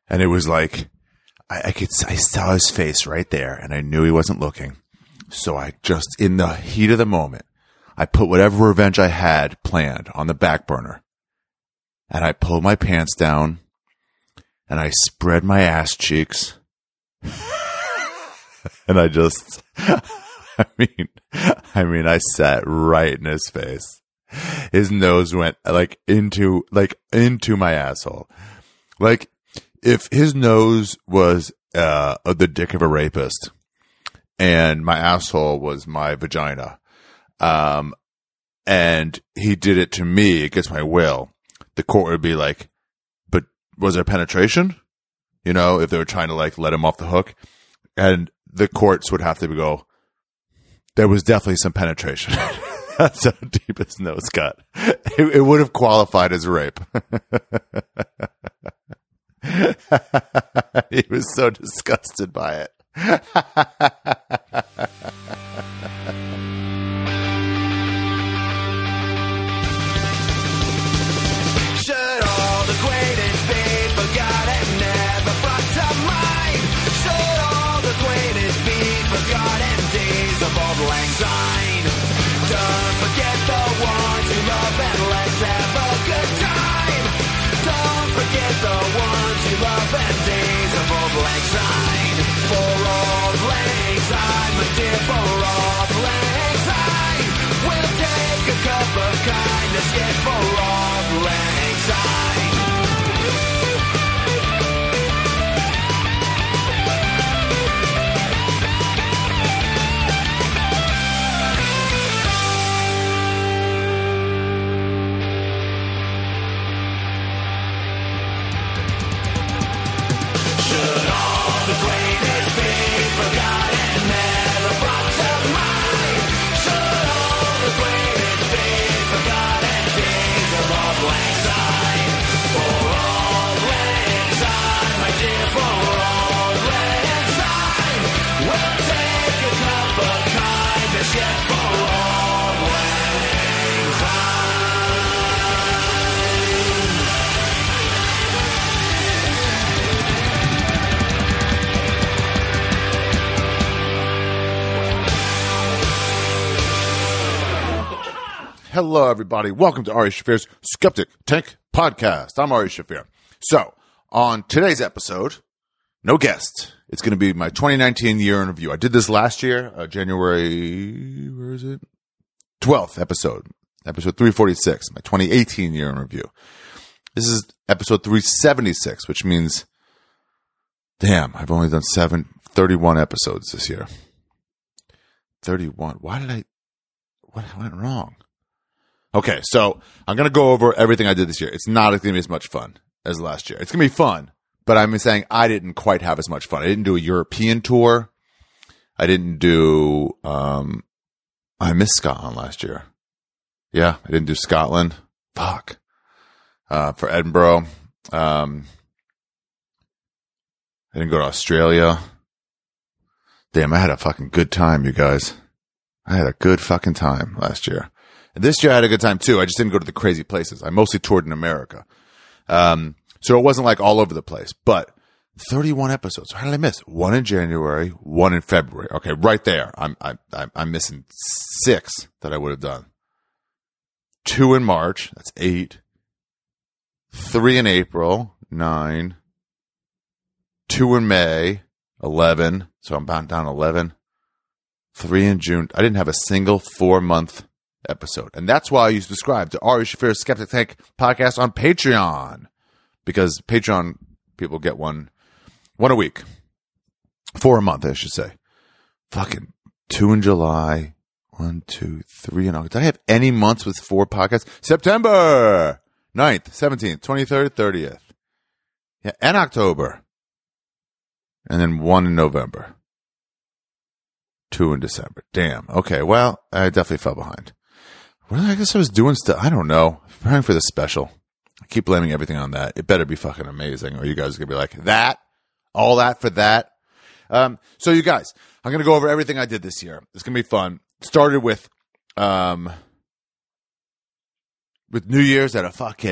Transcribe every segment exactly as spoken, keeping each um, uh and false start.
And it was like, I, I could, I saw his face right there and I knew he wasn't looking. So I just, in the heat of the moment, I put whatever revenge I had planned on the back burner. And I pulled my pants down and I spread my ass cheeks. And I just, I mean, I mean, I sat right in his face. His nose went like into, like into my asshole. Like if his nose was, uh, the dick of a rapist and my asshole was my vagina, um, and he did it to me against my will, the court would be like, but was there penetration? You know, if they were trying to like let him off the hook, and the courts would have to go, there was definitely some penetration. That's how deep his nose got. It, it would have qualified as rape. He was so disgusted by it. Should all the greatest be forgotten, never brought to mind? Should all the greatest be forgotten, days of old lang syne? Don't forget the ones you love and let's have a good time. Don't forget the ones you love and days of old lang syne. For old lang syne, my dear, for old lang syne, we'll take a cup of kindness, yet for old lang syne. Hello, everybody. Welcome to Ari Shaffir's Skeptic Tank Podcast. I'm Ari Shaffir. So, on today's episode, no guest. It's going to be my twenty nineteen year in review. I did this last year, uh, January, where is it? twelfth episode, episode three forty-six, my twenty eighteen year in review. This is episode three seventy-six, which means, damn, I've only done seven, thirty-one episodes this year. thirty-one. Why did I, what went wrong? Okay, so I'm going to go over everything I did this year. It's not going to be as much fun as last year. It's going to be fun, but I'm saying I didn't quite have as much fun. I didn't do a European tour. I didn't do, um, I missed Scotland last year. Yeah, I didn't do Scotland. Fuck. Uh, for Edinburgh. Um, I didn't go to Australia. Damn, I had a fucking good time, you guys. I had a good fucking time last year. And this year I had a good time too. I just didn't go to the crazy places. I mostly toured in America. Um, so it wasn't like all over the place, but thirty-one episodes. How did I miss? One in January, one in February. Okay. Right there. I'm, I'm, I'm missing six that I would have done. Two in March. That's eight. Three in April. Nine. Two in May. eleven. So I'm bound down eleven. Three in June. I didn't have a single four month episode. And that's why you subscribe to Ari Shaffir's Skeptic Tank Podcast on Patreon. Because Patreon people get one, one a week. Four a month, I should say. Fucking two in July. One, two, three in August. Did I have any months with four podcasts? September ninth, seventeenth, twenty-third, thirtieth. Yeah, and October. And then one in November. Two in December. Damn. Okay, well, I definitely fell behind. Well, I guess I was doing stuff. I don't know. Preparing for the special. I keep blaming everything on that. It better be fucking amazing, or you guys are going to be like, that? All that for that? Um, so you guys, I'm going to go over everything I did this year. It's going to be fun. Started with, um, with New Year's at a fucking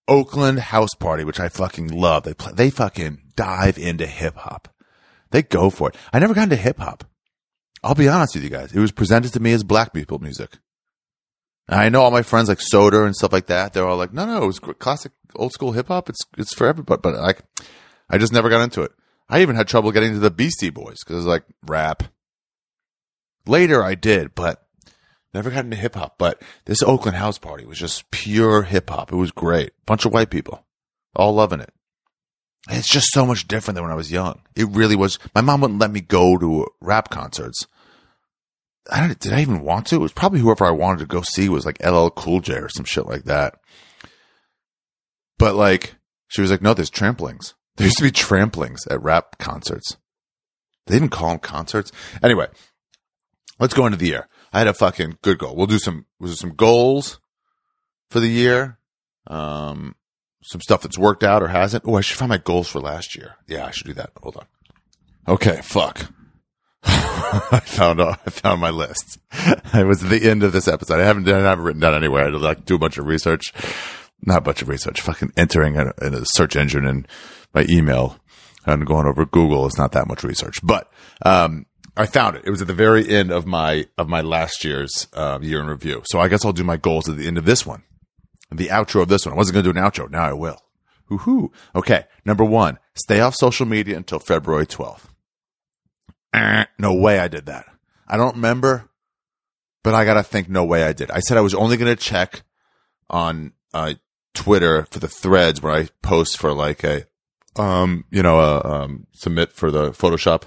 Oakland House Party, which I fucking love. They play, they fucking dive into hip hop. They go for it. I never got into hip hop. I'll be honest with you guys. It was presented to me as black people music. And I know all my friends like Soda and stuff like that. They're all like, no, no, it was classic old school hip hop. It's, it's for everybody. But like, I just never got into it. I even had trouble getting into the Beastie Boys because it was like rap. Later I did, but never got into hip hop. But this Oakland House Party was just pure hip hop. It was great. Bunch of white people all loving it. And it's just so much different than when I was young. It really was. My mom wouldn't let me go to rap concerts. I don't, did I even want to? It was probably whoever I wanted to go see was like L L Cool J or some shit like that. But like, she was like, no, there's tramplings. There used to be tramplings at rap concerts. They didn't call them concerts. Anyway, let's go into the year. I had a fucking good goal. We'll do some, we'll do some goals for the year. Um, some stuff that's worked out or hasn't. Oh, I should find my goals for last year. Yeah, I should do that. Hold on. Okay, fuck. I found uh, I found my list. It was at the end of this episode. I haven't done, I haven't written down anywhere. I had to like do a bunch of research. Not a bunch of research. Fucking entering in a, in a search engine and my email and going over Google is not that much research. But um, I found it. It was at the very end of my of my last year's uh, year in review. So I guess I'll do my goals at the end of this one. The outro of this one. I wasn't going to do an outro. Now I will. Woohoo. Okay. Number one, stay off social media until February twelfth. Eh, no way I did that. I don't remember, but I got to think no way I did. I said I was only going to check on uh, Twitter for the threads where I post for like a, um, you know, a, um, submit for the Photoshop.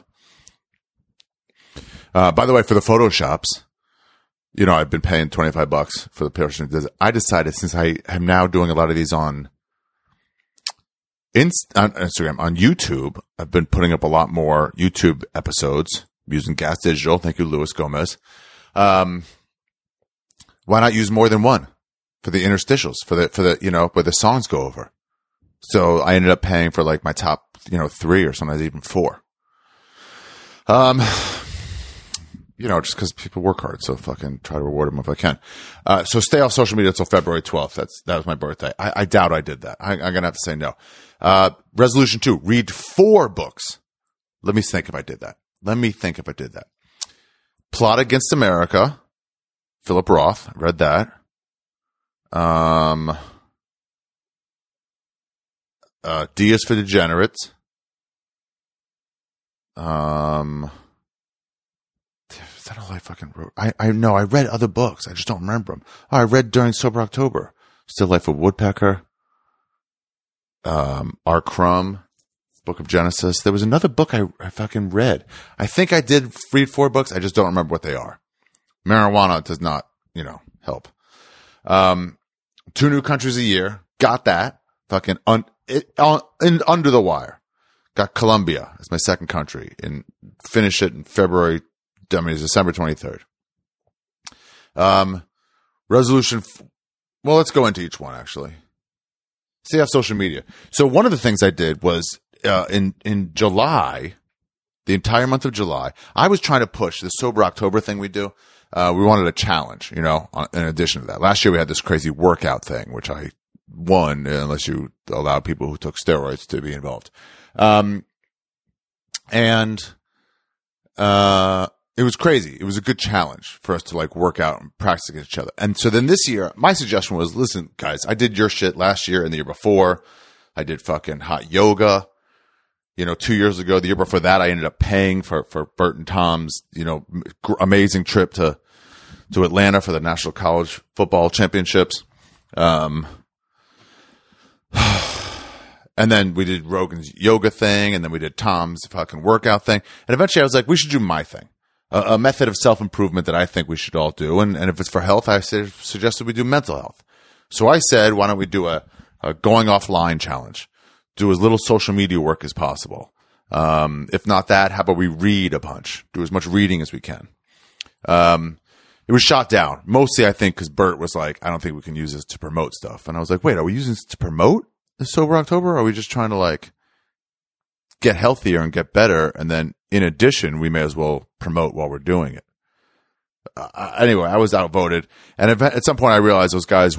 Uh, by the way, for the Photoshops, you know, I've been paying twenty-five bucks for the person who does it. I decided since I am now doing a lot of these on, Inst- on Instagram, on YouTube, I've been putting up a lot more YouTube episodes using Gas Digital. Thank you, Luis Gomez. Um, why not use more than one for the interstitials, for the, for the, you know, where the songs go over? So I ended up paying for like my top, you know, three or sometimes even four. Um, you know, just because people work hard, so fucking try to reward them if I can. Uh, so stay off social media until February twelfth. That's, that was my birthday. I, I doubt I did that. I, I'm going to have to say no. Uh, resolution two, read four books. Let me think if I did that. Let me think if I did that. Plot Against America, Philip Roth. Read that. Um, uh, D is for Degenerates. Um, is that all I fucking wrote? I, I know I read other books. I just don't remember them. Oh, I read during Sober October. Still Life of Woodpecker. Um, R. Crumb, Book of Genesis. There was another book I, I fucking read. I think I did read four books. I just don't remember what they are. Marijuana does not, you know, help. Um, two new countries a year. Got that. Fucking un, it, on, in, under the wire. Got Colombia as my second country and finish it in February. I mean, it's December twenty-third. Um, resolution. F- well, let's go into each one actually. Stay off social media. So one of the things I did was uh, in in July, the entire month of July, I was trying to push the Sober October thing we do. Uh, we wanted a challenge, you know, in addition to that. Last year we had this crazy workout thing, which I won unless you allowed people who took steroids to be involved. Um, and uh, it was crazy. It was a good challenge for us to like work out and practice against each other. And so then this year, my suggestion was, listen, guys, I did your shit last year and the year before. I did fucking hot yoga, you know, two years ago. The year before that, I ended up paying for, for Bert and Tom's, you know, gr- amazing trip to, to Atlanta for the National College Football Championships. Um, And then we did Rogan's yoga thing, and then we did Tom's fucking workout thing. And eventually I was like, we should do my thing. A, a method of self-improvement that I think we should all do. And, and if it's for health, I said, suggested we do mental health. So I said, why don't we do a, a going offline challenge? Do as little social media work as possible. Um, if not that, how about we read a bunch? Do as much reading as we can. Um, it was shot down. Mostly, I think, because Bert was like, I don't think we can use this to promote stuff. And I was like, wait, are we using this to promote the Sober October? Or are we just trying to like get healthier and get better? And then in addition, we may as well promote while we're doing it. Uh, anyway, I was outvoted. And at some point I realized those guys were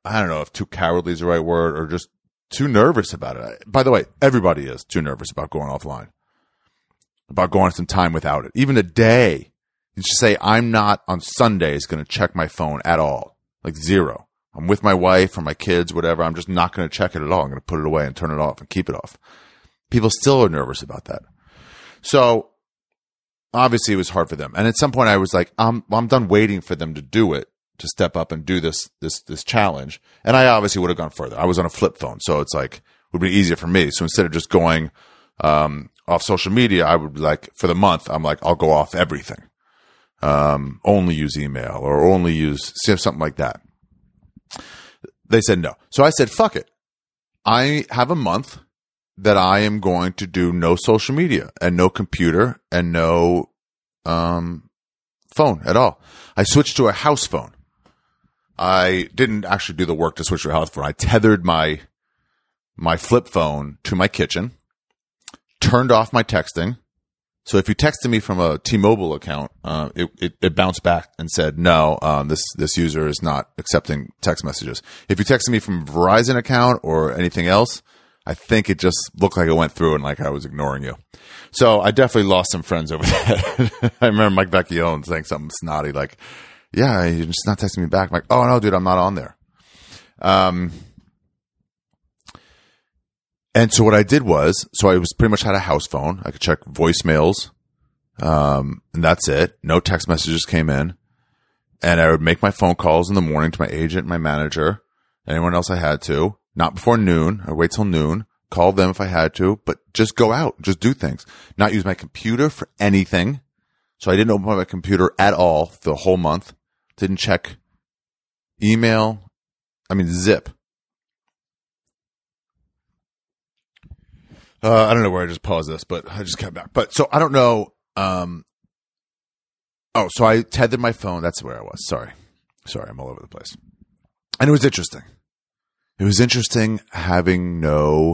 I don't know if too cowardly is the right word or just too nervous about it. By the way, everybody is too nervous about going offline, about going some time without it. Even a day. You just say, I'm not on Sundays going to check my phone at all. Like zero. I'm with my wife or my kids, whatever. I'm just not going to check it at all. I'm going to put it away and turn it off and keep it off. People still are nervous about that. So obviously it was hard for them. And at some point I was like, I'm, I'm done waiting for them to do it, to step up and do this, this, this challenge. And I obviously would have gone further. I was on a flip phone. So it's like, it would be easier for me. So instead of just going, um, off social media, I would be like, for the month, I'm like, I'll go off everything. Um, only use email or only use something like that. They said no. So I said, fuck it. I have a month that I am going to do no social media and no computer and no um, phone at all. I switched to a house phone. I didn't actually do the work to switch to a house phone. I tethered my my flip phone to my kitchen, turned off my texting. So if you texted me from a T-Mobile account, uh, it, it, it bounced back and said, no, um, this, this user is not accepting text messages. If you texted me from a Verizon account or anything else, I think it just looked like it went through and like I was ignoring you. So I definitely lost some friends over that. I remember Mike Vecchione saying something snotty like, yeah, you're just not texting me back. I'm like, oh no, dude, I'm not on there. Um, And so what I did was, so I was pretty much had a house phone. I could check voicemails. Um, and that's it. No text messages came in. And I would make my phone calls in the morning to my agent, my manager, anyone else I had to. Not before noon. I'd wait till noon. Call them if I had to, but just go out. Just do things. Not use my computer for anything. So I didn't open my computer at all the whole month. Didn't check email. I mean, zip. Uh, I don't know where I just paused this, but I just came back. But so I don't know. Um, oh, so I tethered my phone. That's where I was. Sorry. Sorry. I'm all over the place. And it was interesting. It was interesting having no,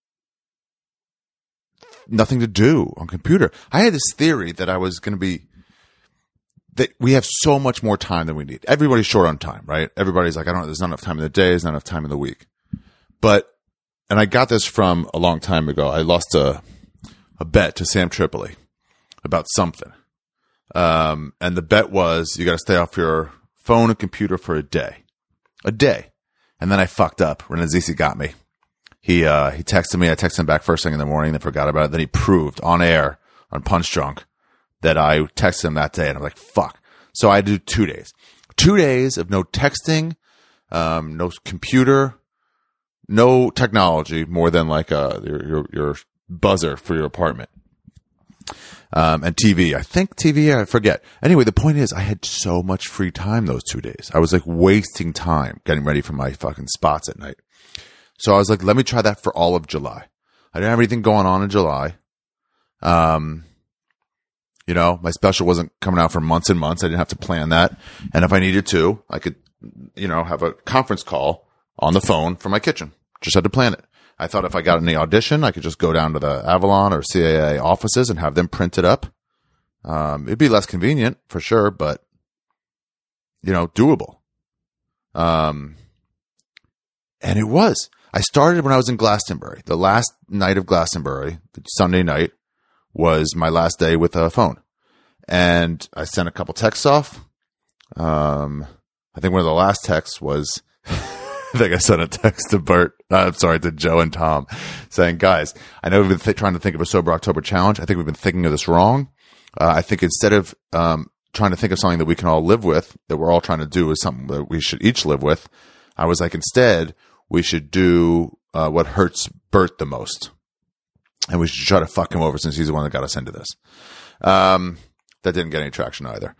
nothing to do on computer. I had this theory that I was going to be, that we have so much more time than we need. Everybody's short on time, right? Everybody's like, I don't know, there's not enough time in the day. There's not enough time in the week. But and I got this from a long time ago. I lost a a bet to Sam Tripoli about something. Um, and the bet was you got to stay off your phone and computer for a day. A day. And then I fucked up. Renazizi got me. He uh, he texted me. I texted him back first thing in the morning, then forgot about it. Then he proved on air, on Punch Drunk, that I texted him that day. And I'm like, fuck. So I do two days. Two days of no texting, um, no computer, no technology more than like a, your, your, your buzzer for your apartment. Um, and T V. I think T V, I forget. Anyway, the point is I had so much free time those two days. I was like wasting time getting ready for my fucking spots at night. So I was like, let me try that for all of July. I didn't have anything going on in July. Um, you know, my special wasn't coming out for months and months. I didn't have to plan that. And if I needed to, I could, you know, have a conference call on the phone from my kitchen. Just had to plan it. I thought if I got any audition, I could just go down to the Avalon or C A A offices and have them print it up. Um, it'd be less convenient for sure, but you know, doable. Um, and it was. I started when I was in Glastonbury. The last night of Glastonbury, the Sunday night, was my last day with a phone. And I sent a couple texts off. Um, I think one of the last texts was, I think I sent a text to Bert, uh, I'm sorry, to Joe and Tom saying, guys, I know we've been th- trying to think of a Sober October challenge. I think we've been thinking of this wrong. Uh, I think instead of, um, trying to think of something that we can all live with, that we're all trying to do is something that we should each live with. I was like, instead, we should do, uh, what hurts Bert the most. And we should try to fuck him over since he's the one that got us into this. Um, that didn't get any traction either.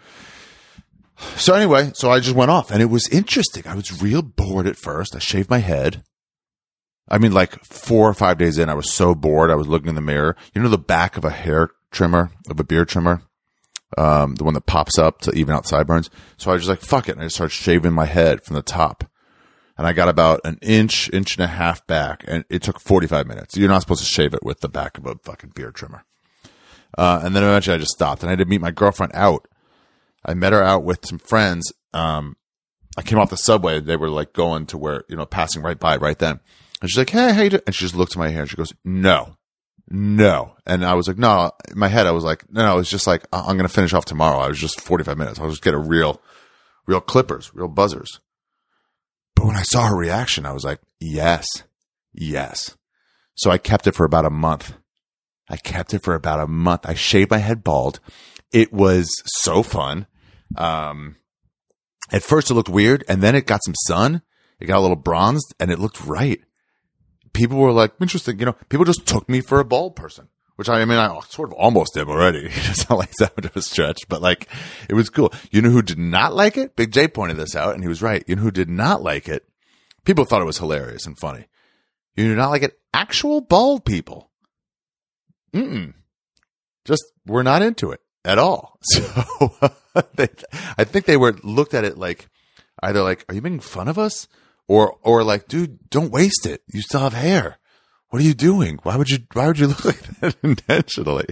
So anyway, so I just went off and it was interesting. I was real bored at first. I shaved my head. I mean, like four or five days in, I was so bored. I was looking in the mirror. You know, the back of a hair trimmer, of a beard trimmer, um, the one that pops up to even out sideburns. So I was just like, fuck it. And I just started shaving my head from the top. And I got about an inch, inch and a half back, and it took forty-five minutes. You're not supposed to shave it with the back of a fucking beard trimmer. Uh, and then eventually I just stopped, and I had to meet my girlfriend out. I met her out with some friends, um, I came off the subway. They were like going to where, you know, passing right by right then. And she's like, hey, how you doing? And she just looked at my hair and she goes, no, no. And I was like, no, in my head, I was like, no, no, it's just like, I'm going to finish off tomorrow. I was just forty-five minutes. I'll just get a real, real clippers, real buzzers. But when I saw her reaction, I was like, yes, yes. So I kept it for about a month. I kept it for about a month. I shaved my head bald. It was so fun. Um, at first it looked weird, and then it got some sun. It got a little bronzed, and it looked right. People were like, interesting. You know, people just took me for a bald person, which I, I mean, I sort of almost am already. It's not like that much of a stretch, but like, it was cool. You know who did not like it? Big J pointed this out, and he was right. You know who did not like it? People thought it was hilarious and funny. You do not like it? Actual bald people. Mm-mm. Just, we're not into it at all. So, they, I think they were looked at it like, either like, are you making fun of us? Or, or like, dude, don't waste it. You still have hair. What are you doing? Why would you, why would you look like that intentionally?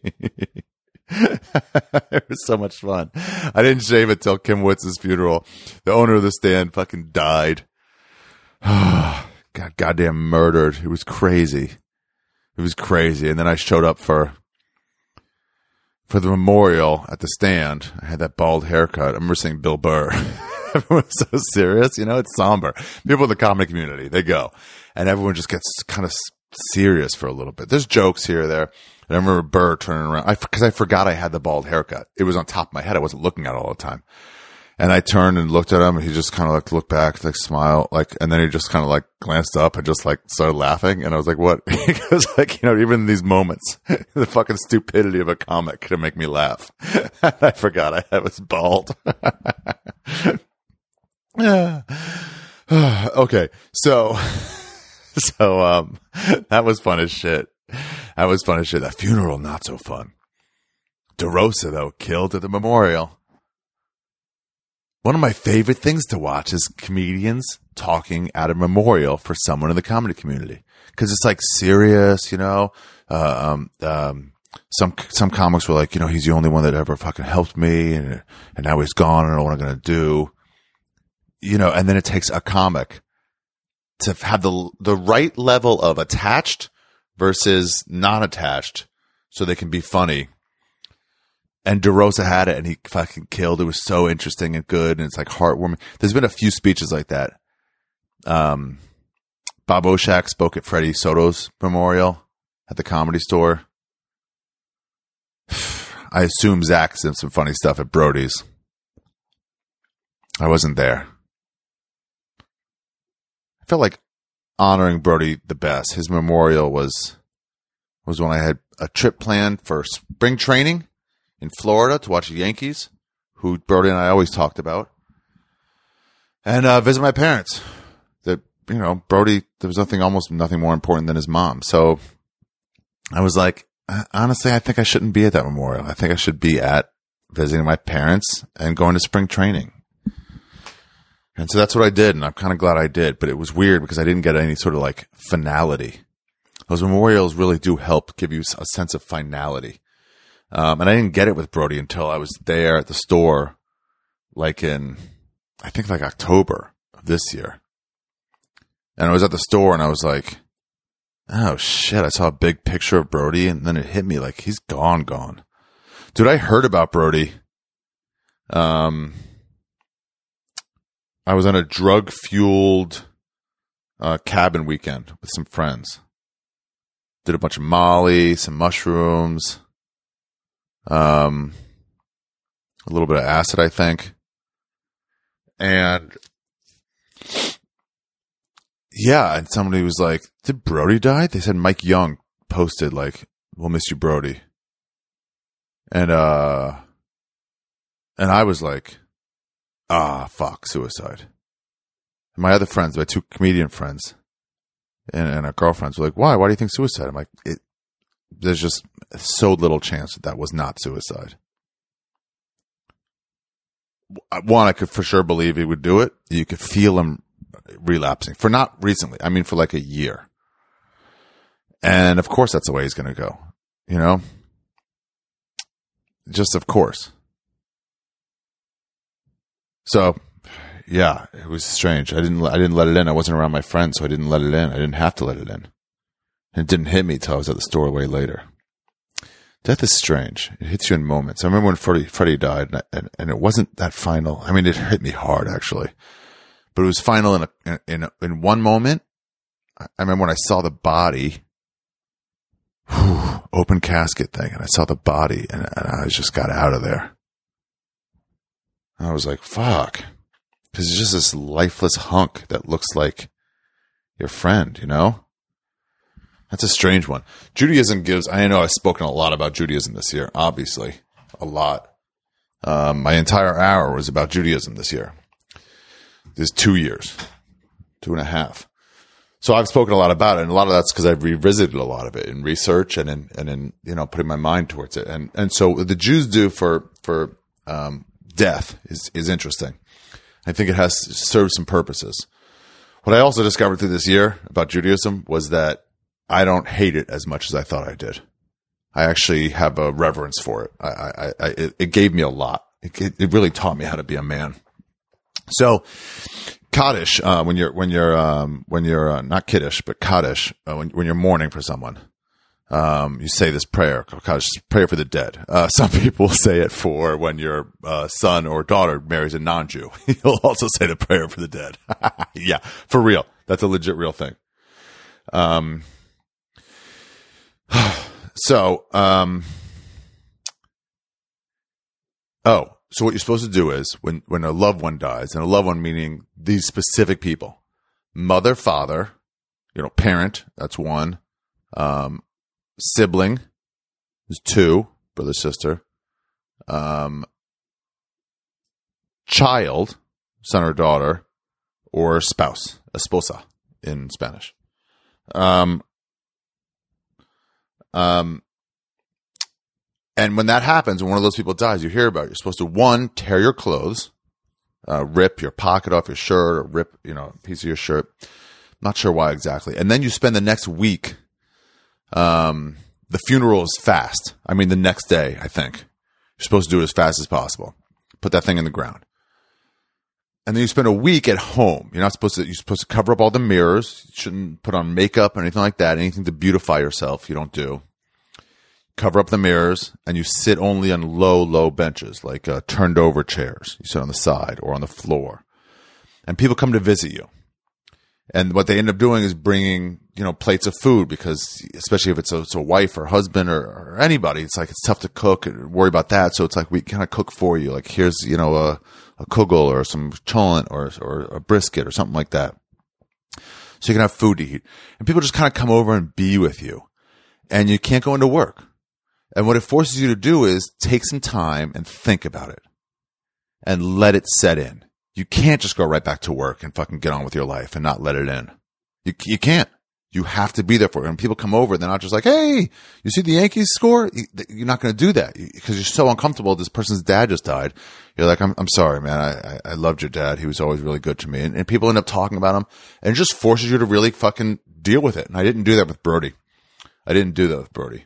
It was so much fun. I didn't shave it till Kim Witz's funeral. The owner of the stand fucking died. Got goddamn murdered. It was crazy. It was crazy. And then I showed up for, for the memorial at the stand. I had that bald haircut. I remember seeing Bill Burr. Everyone was so serious, you know, it's somber. People in the comedy community, they go. And everyone just gets kind of serious for a little bit. There's jokes here or there. And I remember Burr turning around. I, cause I forgot I had the bald haircut. It was on top of my head. I wasn't looking at it all the time. And I turned and looked at him, and he just kind of like looked back, like smile, like, and then he just kind of like glanced up and just like started laughing. And I was like, what? He goes like, you know, even in these moments, the fucking stupidity of a comic can make me laugh. I forgot I, I was bald. Yeah. Okay. So, so, um, that was fun as shit. That was fun as shit. That funeral, not so fun. DeRosa, though, killed at the memorial. One of my favorite things to watch is comedians talking at a memorial for someone in the comedy community. Cause it's like serious, you know, uh, um, um, some, some comics were like, you know, he's the only one that ever fucking helped me, and, and now he's gone, and I don't know what I'm going to do. You know, and then it takes a comic to have the, the right level of attached versus non-attached so they can be funny. And DeRosa had it, and he fucking killed. It was so interesting and good, and it's like heartwarming. There's been a few speeches like that. Um, Bob Oshak spoke at Freddie Soto's memorial at the Comedy Store. I assume Zach did some funny stuff at Brody's. I wasn't there. I felt like honoring Brody the best. His memorial was was when I had a trip planned for spring training in Florida to watch the Yankees, who Brody and I always talked about, and uh, visit my parents. That, you know, Brody, there was nothing, almost nothing more important than his mom. So I was like, honestly, I think I shouldn't be at that memorial. I think I should be at visiting my parents and going to spring training. And so that's what I did, and I'm kind of glad I did, but it was weird because I didn't get any sort of like finality. Those memorials really do help give you a sense of finality. Um, and I didn't get it with Brody until I was there at the store, like in, I think like October of this year. And I was at the store, and I was like, oh shit, I saw a big picture of Brody, and then it hit me like, he's gone, gone. Dude, I heard about Brody. Um, I was on a drug-fueled uh, cabin weekend with some friends. Did a bunch of Molly, some mushrooms, um, a little bit of acid, I think. And yeah, and somebody was like, did Brody die? They said Mike Young posted like, we'll miss you, Brody. And, uh, and I was like, ah, fuck, suicide. And my other friends, my two comedian friends and, and our girlfriends were like, why? Why do you think suicide? I'm like, it, there's just so little chance that that was not suicide. One, I could for sure believe he would do it. You could feel him relapsing for not recently. I mean, for like a year. And of course, that's the way he's going to go, you know, just of course. So, yeah, it was strange. I didn't, I didn't let it in. I wasn't around my friends, so I didn't let it in. I didn't have to let it in. And it didn't hit me till I was at the store way later. Death is strange. It hits you in moments. I remember when Freddie, Freddie died, and, and, and it wasn't that final. I mean, it hit me hard, actually. But it was final in a, in, a, in one moment. I remember when I saw the body, whew, open casket thing, and I saw the body, and, and I just got out of there. And I was like, fuck. Because it's just this lifeless hunk that looks like your friend, you know? That's a strange one. Judaism gives, I know I've spoken a lot about Judaism this year, obviously. A lot. Um, my entire hour was about Judaism this year. This two years. Two and a half. So I've spoken a lot about it, and a lot of that's because I've revisited a lot of it in research and in, and in, you know, putting my mind towards it. And, and so what the Jews do for, for, um, death is, is interesting. I think it has served some purposes. What I also discovered through this year about Judaism was that I don't hate it as much as I thought I did. I actually have a reverence for it. I, I, I it, it gave me a lot. It, it really taught me how to be a man. So, Kaddish, uh, when you're, when you're, um, when you're, uh, not Kiddush, but Kaddish, uh, when, when you're mourning for someone, um, you say this prayer, Kaddish, prayer for the dead. Uh, some people say it for when your, uh, son or daughter marries a non-Jew. You'll also say the prayer for the dead. Yeah, for real. That's a legit real thing. Um, so, um, oh, so what you're supposed to do is when, when a loved one dies, and a loved one meaning these specific people, mother, father, you know, parent, that's one, um, sibling is two, brother, sister, um, child, son or daughter, or spouse, esposa in Spanish. Um, um, and when that happens, when one of those people dies, you hear about it. You're supposed to, one, tear your clothes, uh, rip your pocket off your shirt, or rip, you know, a piece of your shirt. Not sure why exactly. And then you spend the next week, um, the funeral is fast. I mean, the next day, I think. You're supposed to do it as fast as possible. Put that thing in the ground. And then you spend a week at home. You're not supposed to, you're supposed to cover up all the mirrors. You shouldn't put on makeup or anything like that. Anything to beautify yourself, you don't do. Cover up the mirrors, and you sit only on low, low benches, like uh, turned over chairs. You sit on the side or on the floor. And people come to visit you. And what they end up doing is bringing, you know, plates of food, because especially if it's a, it's a wife or husband or, or anybody, it's like it's tough to cook and worry about that. So it's like we kind of cook for you. Like here's, you know, a, a kugel or some cholent or, or a brisket or something like that. So you can have food to eat. And people just kind of come over and be with you. And you can't go into work. And what it forces you to do is take some time and think about it and let it set in. You can't just go right back to work and fucking get on with your life and not let it in. You you can't. You have to be there for it. And people come over, they're not just like, hey, you see the Yankees score? You're not going to do that because you're so uncomfortable. This person's dad just died. You're like, I'm I'm sorry, man. I, I, I loved your dad. He was always really good to me. And, and people end up talking about him, and it just forces you to really fucking deal with it. And I didn't do that with Brody. I didn't do that with Brody.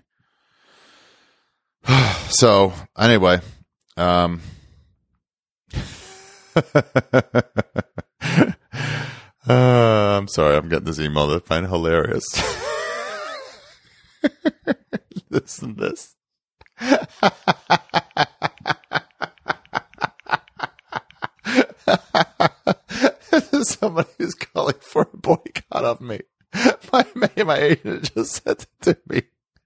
So anyway, um, uh, I'm sorry. I'm getting this email that I find hilarious. Listen to this. This is somebody who's calling for a boycott of me. My my agent just said it to me.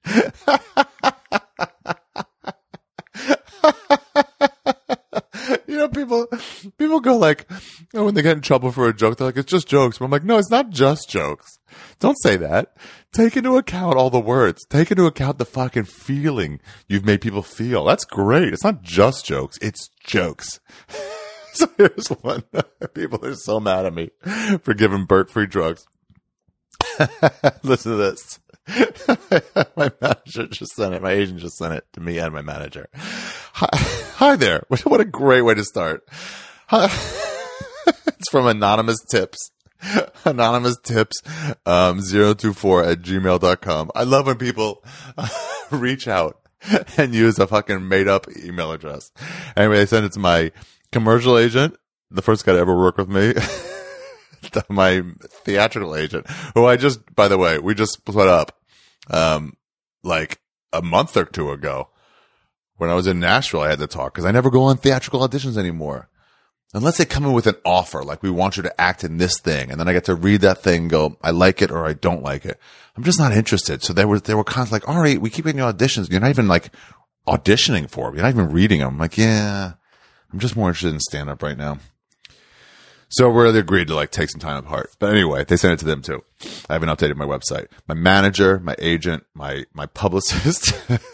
You know, people, people go like, oh, when they get in trouble for a joke, they're like, it's just jokes. But I'm like, no, it's not just jokes. Don't say that. Take into account all the words. Take into account the fucking feeling you've made people feel. That's great. It's not just jokes. It's jokes. So here's one. People are so mad at me for giving Bert free drugs. Listen to this. My manager just sent it. My agent just sent it to me and my manager. Hi, hi there. What a great way to start. Hi. It's from Anonymous Tips. Anonymous Tips, um, zero two four at gmail dot com. I love when people uh, reach out and use a fucking made up email address. Anyway, they send it to my commercial agent, the first guy to ever work with me, my theatrical agent, who I just, by the way, we just split up, um, like a month or two ago when I was in Nashville. I had to talk because I never go on theatrical auditions anymore. Unless they come in with an offer, like we want you to act in this thing. And then I get to read that thing and go, I like it or I don't like it. I'm just not interested. So they were, they were kind of like, all right, we keep getting you auditions. You're not even like auditioning for them. You're not even reading them. I'm like, yeah, I'm just more interested in stand up right now. So we really agreed to like take some time apart. But anyway, they sent it to them too. I haven't updated my website. My manager, my agent, my, my publicist.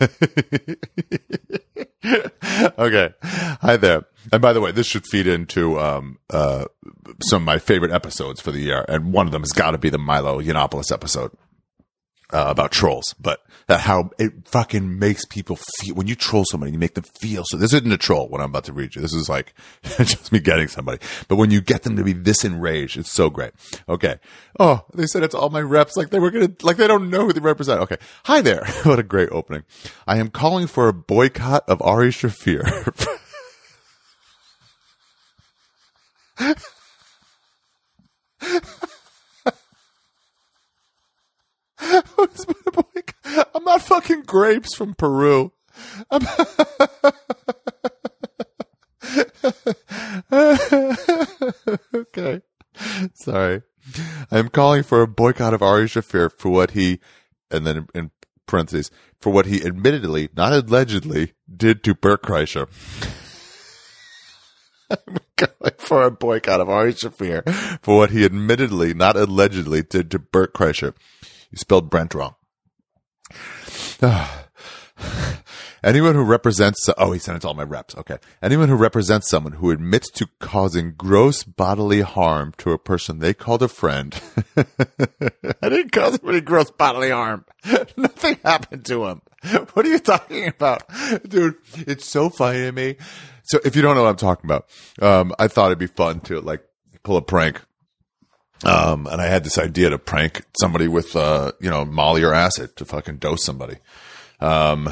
Okay. Hi there. And by the way, this should feed into, um, uh, some of my favorite episodes for the year. And one of them has got to be the Milo Yiannopoulos episode. Uh, about trolls, but that how it fucking makes people feel when you troll somebody, you make them feel. So this isn't a troll what I'm about to read you. This is like just me getting somebody. But when you get them to be this enraged, it's so great. Okay. Oh, they said it's all my reps. Like they were going to, like they don't know who they represent. Okay. Hi there. What a great opening. I am calling for a boycott of Ari Shaffir. I'm not fucking grapes from Peru. I'm okay. Sorry. I'm calling for a boycott of Ari Shaffir for what he, and then in parentheses, for what he admittedly, not allegedly, did to Bert Kreischer. I'm calling for a boycott of Ari Shaffir for what he admittedly, not allegedly, did to Bert Kreischer. You spelled Brent wrong. Anyone who represents, oh, he sent it to all my reps. Okay. Anyone who represents someone who admits to causing gross bodily harm to a person they called a friend. I didn't cause him any gross bodily harm. Nothing happened to him. What are you talking about? Dude, it's so funny to me. So if you don't know what I'm talking about, um, I thought it'd be fun to like pull a prank. Um, and I had this idea to prank somebody with, uh, you know, Molly or acid to fucking dose somebody. Um,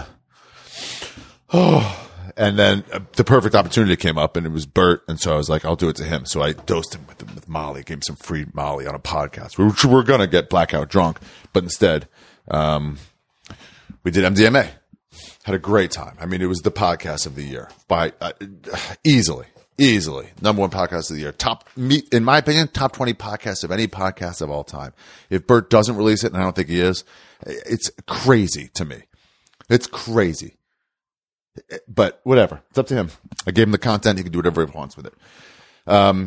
oh, and then uh, the perfect opportunity came up and it was Bert. And so I was like, I'll do it to him. So I dosed him with, with Molly, gave him some free Molly on a podcast. We were, we were going to get blackout drunk, but instead, um, we did M D M A. Had a great time. I mean, it was the podcast of the year by, uh, easily. Easily. Number one podcast of the year. Top, in my opinion, top twenty podcasts of any podcast of all time. If Bert doesn't release it, and I don't think he is, it's crazy to me. It's crazy. But whatever. It's up to him. I gave him the content. He can do whatever he wants with it. Um,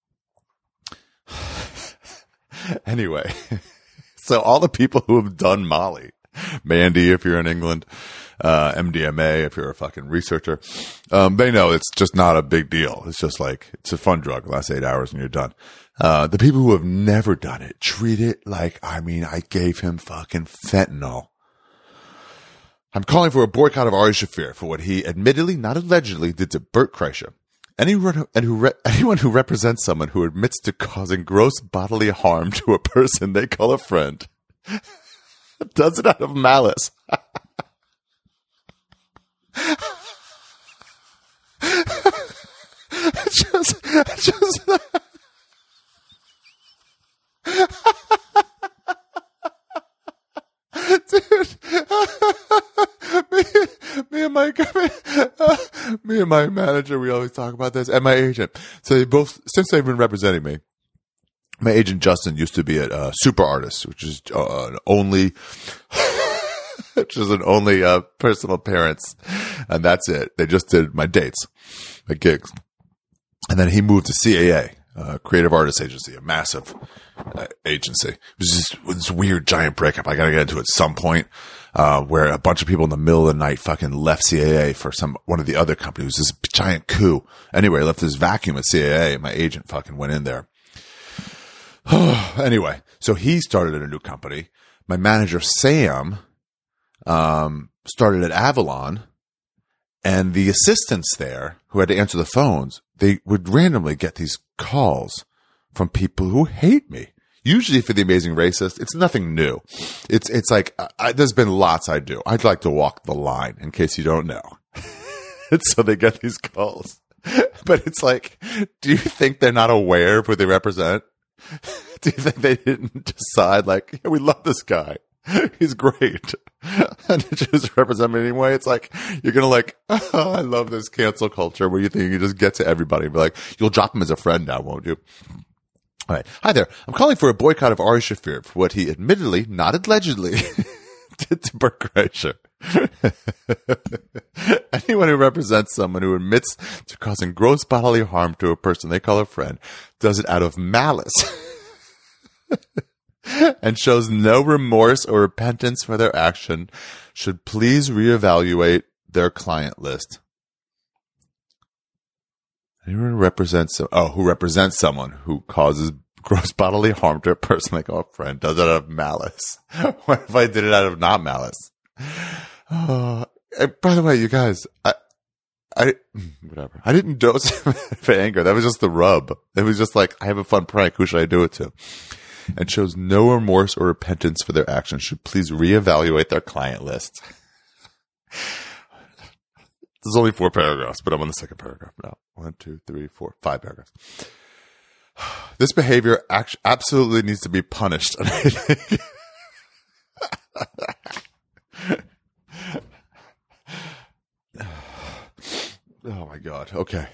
anyway. So all the people who have done Molly, Mandy, if you're in England, uh, M D M A, if you're a fucking researcher, um, they know it's just not a big deal. It's just like, it's a fun drug. It lasts eight hours and you're done. Uh, the people who have never done it treat it like, I mean, I gave him fucking fentanyl. I'm calling for a boycott of Ari Shaffir for what he admittedly, not allegedly, did to Bert Kreischer. Anyone who, and who re- anyone who represents someone who admits to causing gross bodily harm to a person they call a friend does it out of malice. just, just, dude, me, me and my uh, me and my manager, we always talk about this, and my agent. So they both, since they've been representing me, my agent Justin used to be at uh, Super Artist, which is uh, an only, which is an only uh, personal appearance, and that's it. They just did my dates, my gigs, and then he moved to C A A, uh, Creative Artists Agency, a massive uh, agency. It was just this weird giant breakup. I got to get into it at some point, uh, where a bunch of people in the middle of the night fucking left C A A for some one of the other companies. It was this giant coup. Anyway, I left this vacuum at C A A, and my agent fucking went in there. Anyway, so he started at a new company. My manager, Sam, um, started at Avalon, and the assistants there who had to answer the phones, they would randomly get these calls from people who hate me. Usually for The Amazing Racist, it's nothing new. It's, it's like, I, there's been lots I do. I'd like to walk the line in case you don't know. And so they get these calls. But it's like, do you think they're not aware of who they represent? Do you think they didn't decide, like, yeah, we love this guy, he's great, and just represent him anyway? It's like, you're gonna like, oh, I love this cancel culture where you think you can just get to everybody and be like, you'll drop him as a friend now, won't you? All right. Hi there. I'm calling for a boycott of Ari Shaffir for what he admittedly, not allegedly, did to Bert Kreischer. Anyone who represents someone who admits to causing gross bodily harm to a person they call a friend does it out of malice and shows no remorse or repentance for their action should please reevaluate their client list. Anyone who represents oh who represents someone who causes gross bodily harm to a person they call a friend does it out of malice. What if I did it out of not malice? Oh, by the way, you guys, I, I, whatever. I didn't dose for anger. That was just the rub. It was just like, I have a fun prank. Who should I do it to? And shows no remorse or repentance for their actions should please reevaluate their client list. There's only four paragraphs, but I'm on the second paragraph now. One, two, three, four, five paragraphs. This behavior act- absolutely needs to be punished. Oh my God. Okay.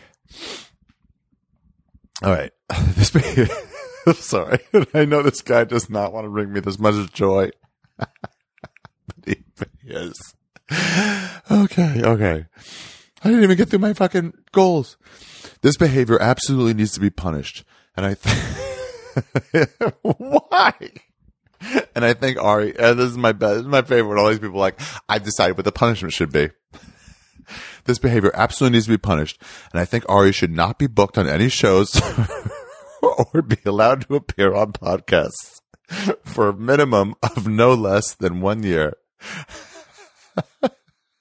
All right. This behavior. I'm sorry. I know this guy does not want to bring me this much joy. But he, but he is. Okay. Okay. I didn't even get through my fucking goals. This behavior absolutely needs to be punished. And I think, why? And I think Ari, and this is my best, this is my favorite. All these people are like, I've decided what the punishment should be. This behavior absolutely needs to be punished. And I think Ari should not be booked on any shows or be allowed to appear on podcasts for a minimum of no less than one year. I'm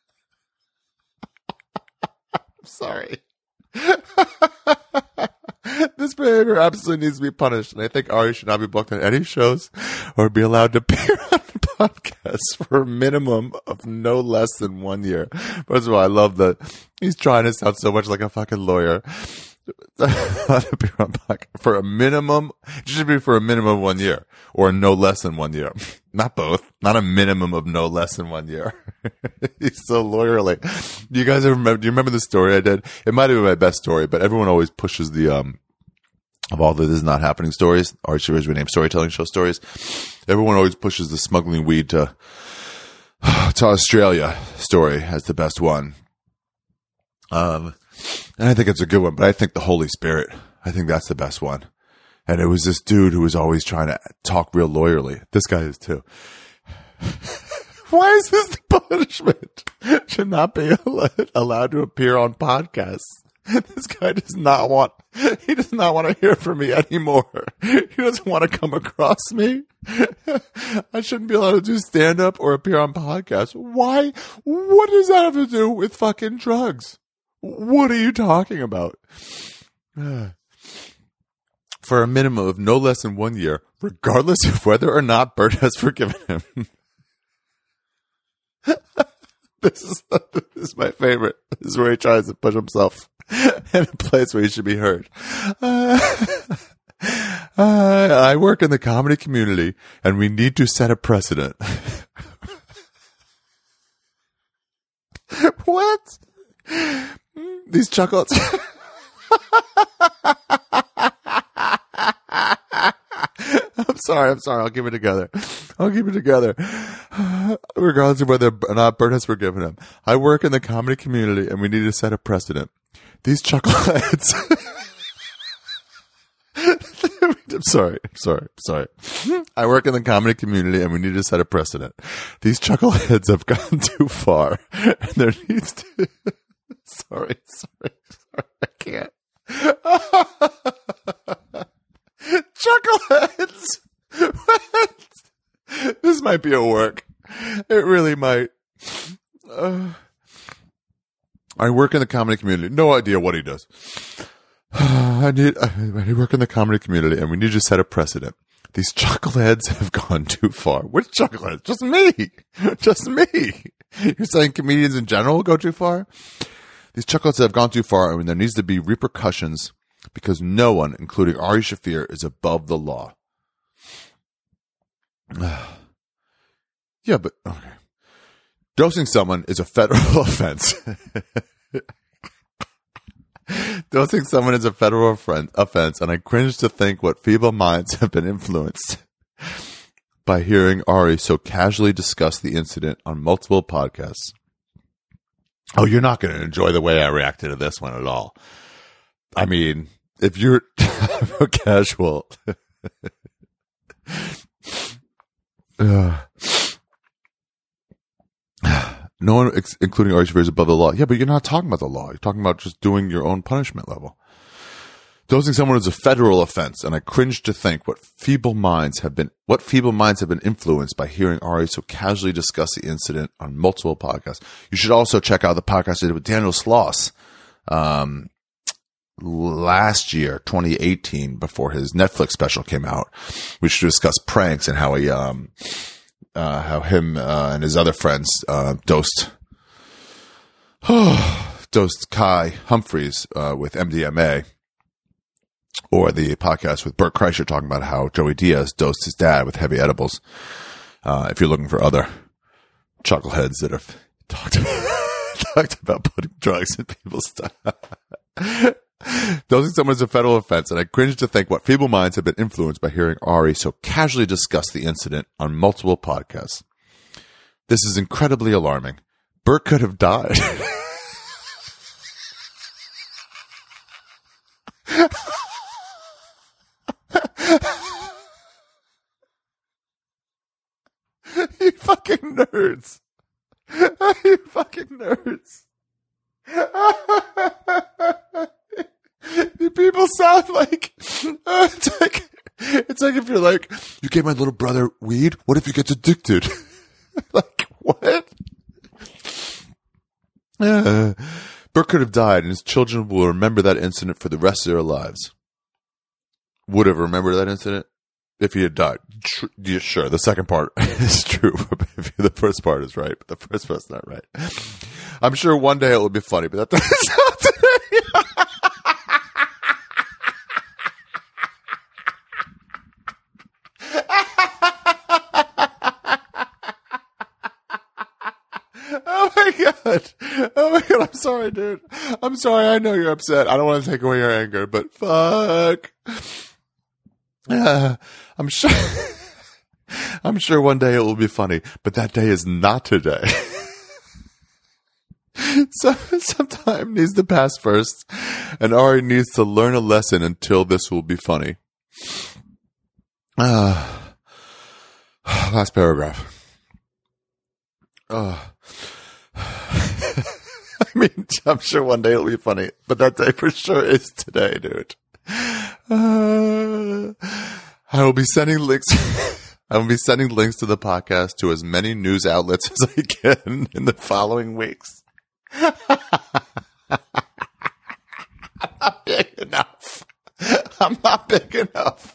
sorry. This behavior absolutely needs to be punished, and I think Ari should not be booked on any shows or be allowed to appear on podcasts for a minimum of no less than one year. First of all, I love that he's trying to sound so much like a fucking lawyer. Appear on podcast for a minimum, it should be for a minimum of one year or no less than one year. Not both. Not a minimum of no less than one year. He's so lawyerly. Do you guys ever remember? Do you remember the story I did? It might have been my best story, but everyone always pushes the um of all the This Is Not Happening stories, or should we name storytelling show stories. Everyone always pushes the smuggling weed to to Australia story as the best one. Um, and I think it's a good one, but I think the Holy Spirit, I think that's the best one. And it was this dude who was always trying to talk real lawyerly. This guy is too. Why is this the punishment? Should not be allowed to appear on podcasts. This guy does not want, he does not want to hear from me anymore. He doesn't want to come across me. I shouldn't be allowed to do stand up or appear on podcasts. Why? What does that have to do with fucking drugs? What are you talking about? For a minimum of no less than one year, regardless of whether or not Bert has forgiven him. This is, this is my favorite. This is where he tries to put himself in a place where he should be heard. Uh, uh, I work in the comedy community, and we need to set a precedent. What? These chuckles. I'm sorry, I'm sorry. I'll keep it together. I'll keep it together. Regardless of whether or not Bert has forgiven him. I work in the comedy community, and we need to set a precedent. These chuckleheads. I'm sorry. I'm sorry. I'm sorry. I work in the comedy community, and we need to set a precedent. These chuckleheads have gone too far, and there needs to. Sorry. Sorry. Sorry. I can't. Chuckleheads. What? This might be a work. It really might. Uh, I work in the comedy community. No idea what he does. I need. I work in the comedy community, and we need to set a precedent. These chuckleheads have gone too far. Which chuckleheads? Just me. Just me. You're saying comedians in general go too far? These chuckleheads have gone too far, and there needs to be repercussions because no one, including Ari Shaffir, is above the law. Yeah, but okay. Dosing someone is a federal offense. Dosing someone is a federal offense, and I cringe to think what feeble minds have been influenced by hearing Ari so casually discuss the incident on multiple podcasts. Oh, you're not going to enjoy the way I reacted to this one at all. I mean, if you're casual. uh, no one, ex- including Ari Shaffir, is above the law. Yeah, but you're not talking about the law. You're talking about just doing your own punishment level. Dosing someone is a federal offense, and I cringe to think what feeble minds have been what feeble minds have been influenced by hearing Ari so casually discuss the incident on multiple podcasts. You should also check out the podcast I did with Daniel Sloss um, last year, twenty eighteen, before his Netflix special came out. We should discuss pranks and how he, um, uh, how him uh, and his other friends uh, dosed dosed Kai Humphreys uh, with M D M A. Or the podcast with Bert Kreischer talking about how Joey Diaz dosed his dad with heavy edibles. Uh, if you're looking for other chuckleheads that have talked about, talked about putting drugs in people's stuff. Dosing someone is a federal offense, and I cringe to think what feeble minds have been influenced by hearing Ari so casually discuss the incident on multiple podcasts. This is incredibly alarming. Bert could have died. You fucking nerds. You fucking nerds. You people sound like, uh, it's like, it's like if you're like, you gave my little brother weed, what if he gets addicted? Like, what? Uh, Bert could have died, and his children will remember that incident for the rest of their lives. Would have remembered that incident if he had died. Tr- yeah, sure, the second part is true. The first part is right, but the first part's not right. I'm sure one day it will be funny, but that's not today. Oh my god. Oh my god, I'm sorry, dude. I'm sorry, I know you're upset. I don't want to take away your anger, but fuck. Uh, I'm sure I'm sure one day it will be funny, but that day is not today. So sometime needs to pass first, and Ari needs to learn a lesson until this will be funny. Uh, last paragraph. Uh, I mean, I'm sure one day it'll be funny, but that day for sure is today, dude. Uh, I will be sending links. I will be sending links to the podcast to as many news outlets as I can in the following weeks. I'm not big enough. I'm not big enough.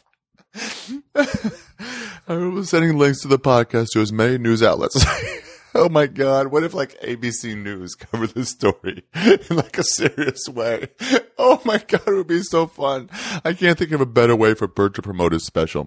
I will be sending links to the podcast to as many news outlets. Oh my god, what if like A B C News covered this story in like a serious way? Oh my god, it would be so fun. I can't think of a better way for Bert to promote his special.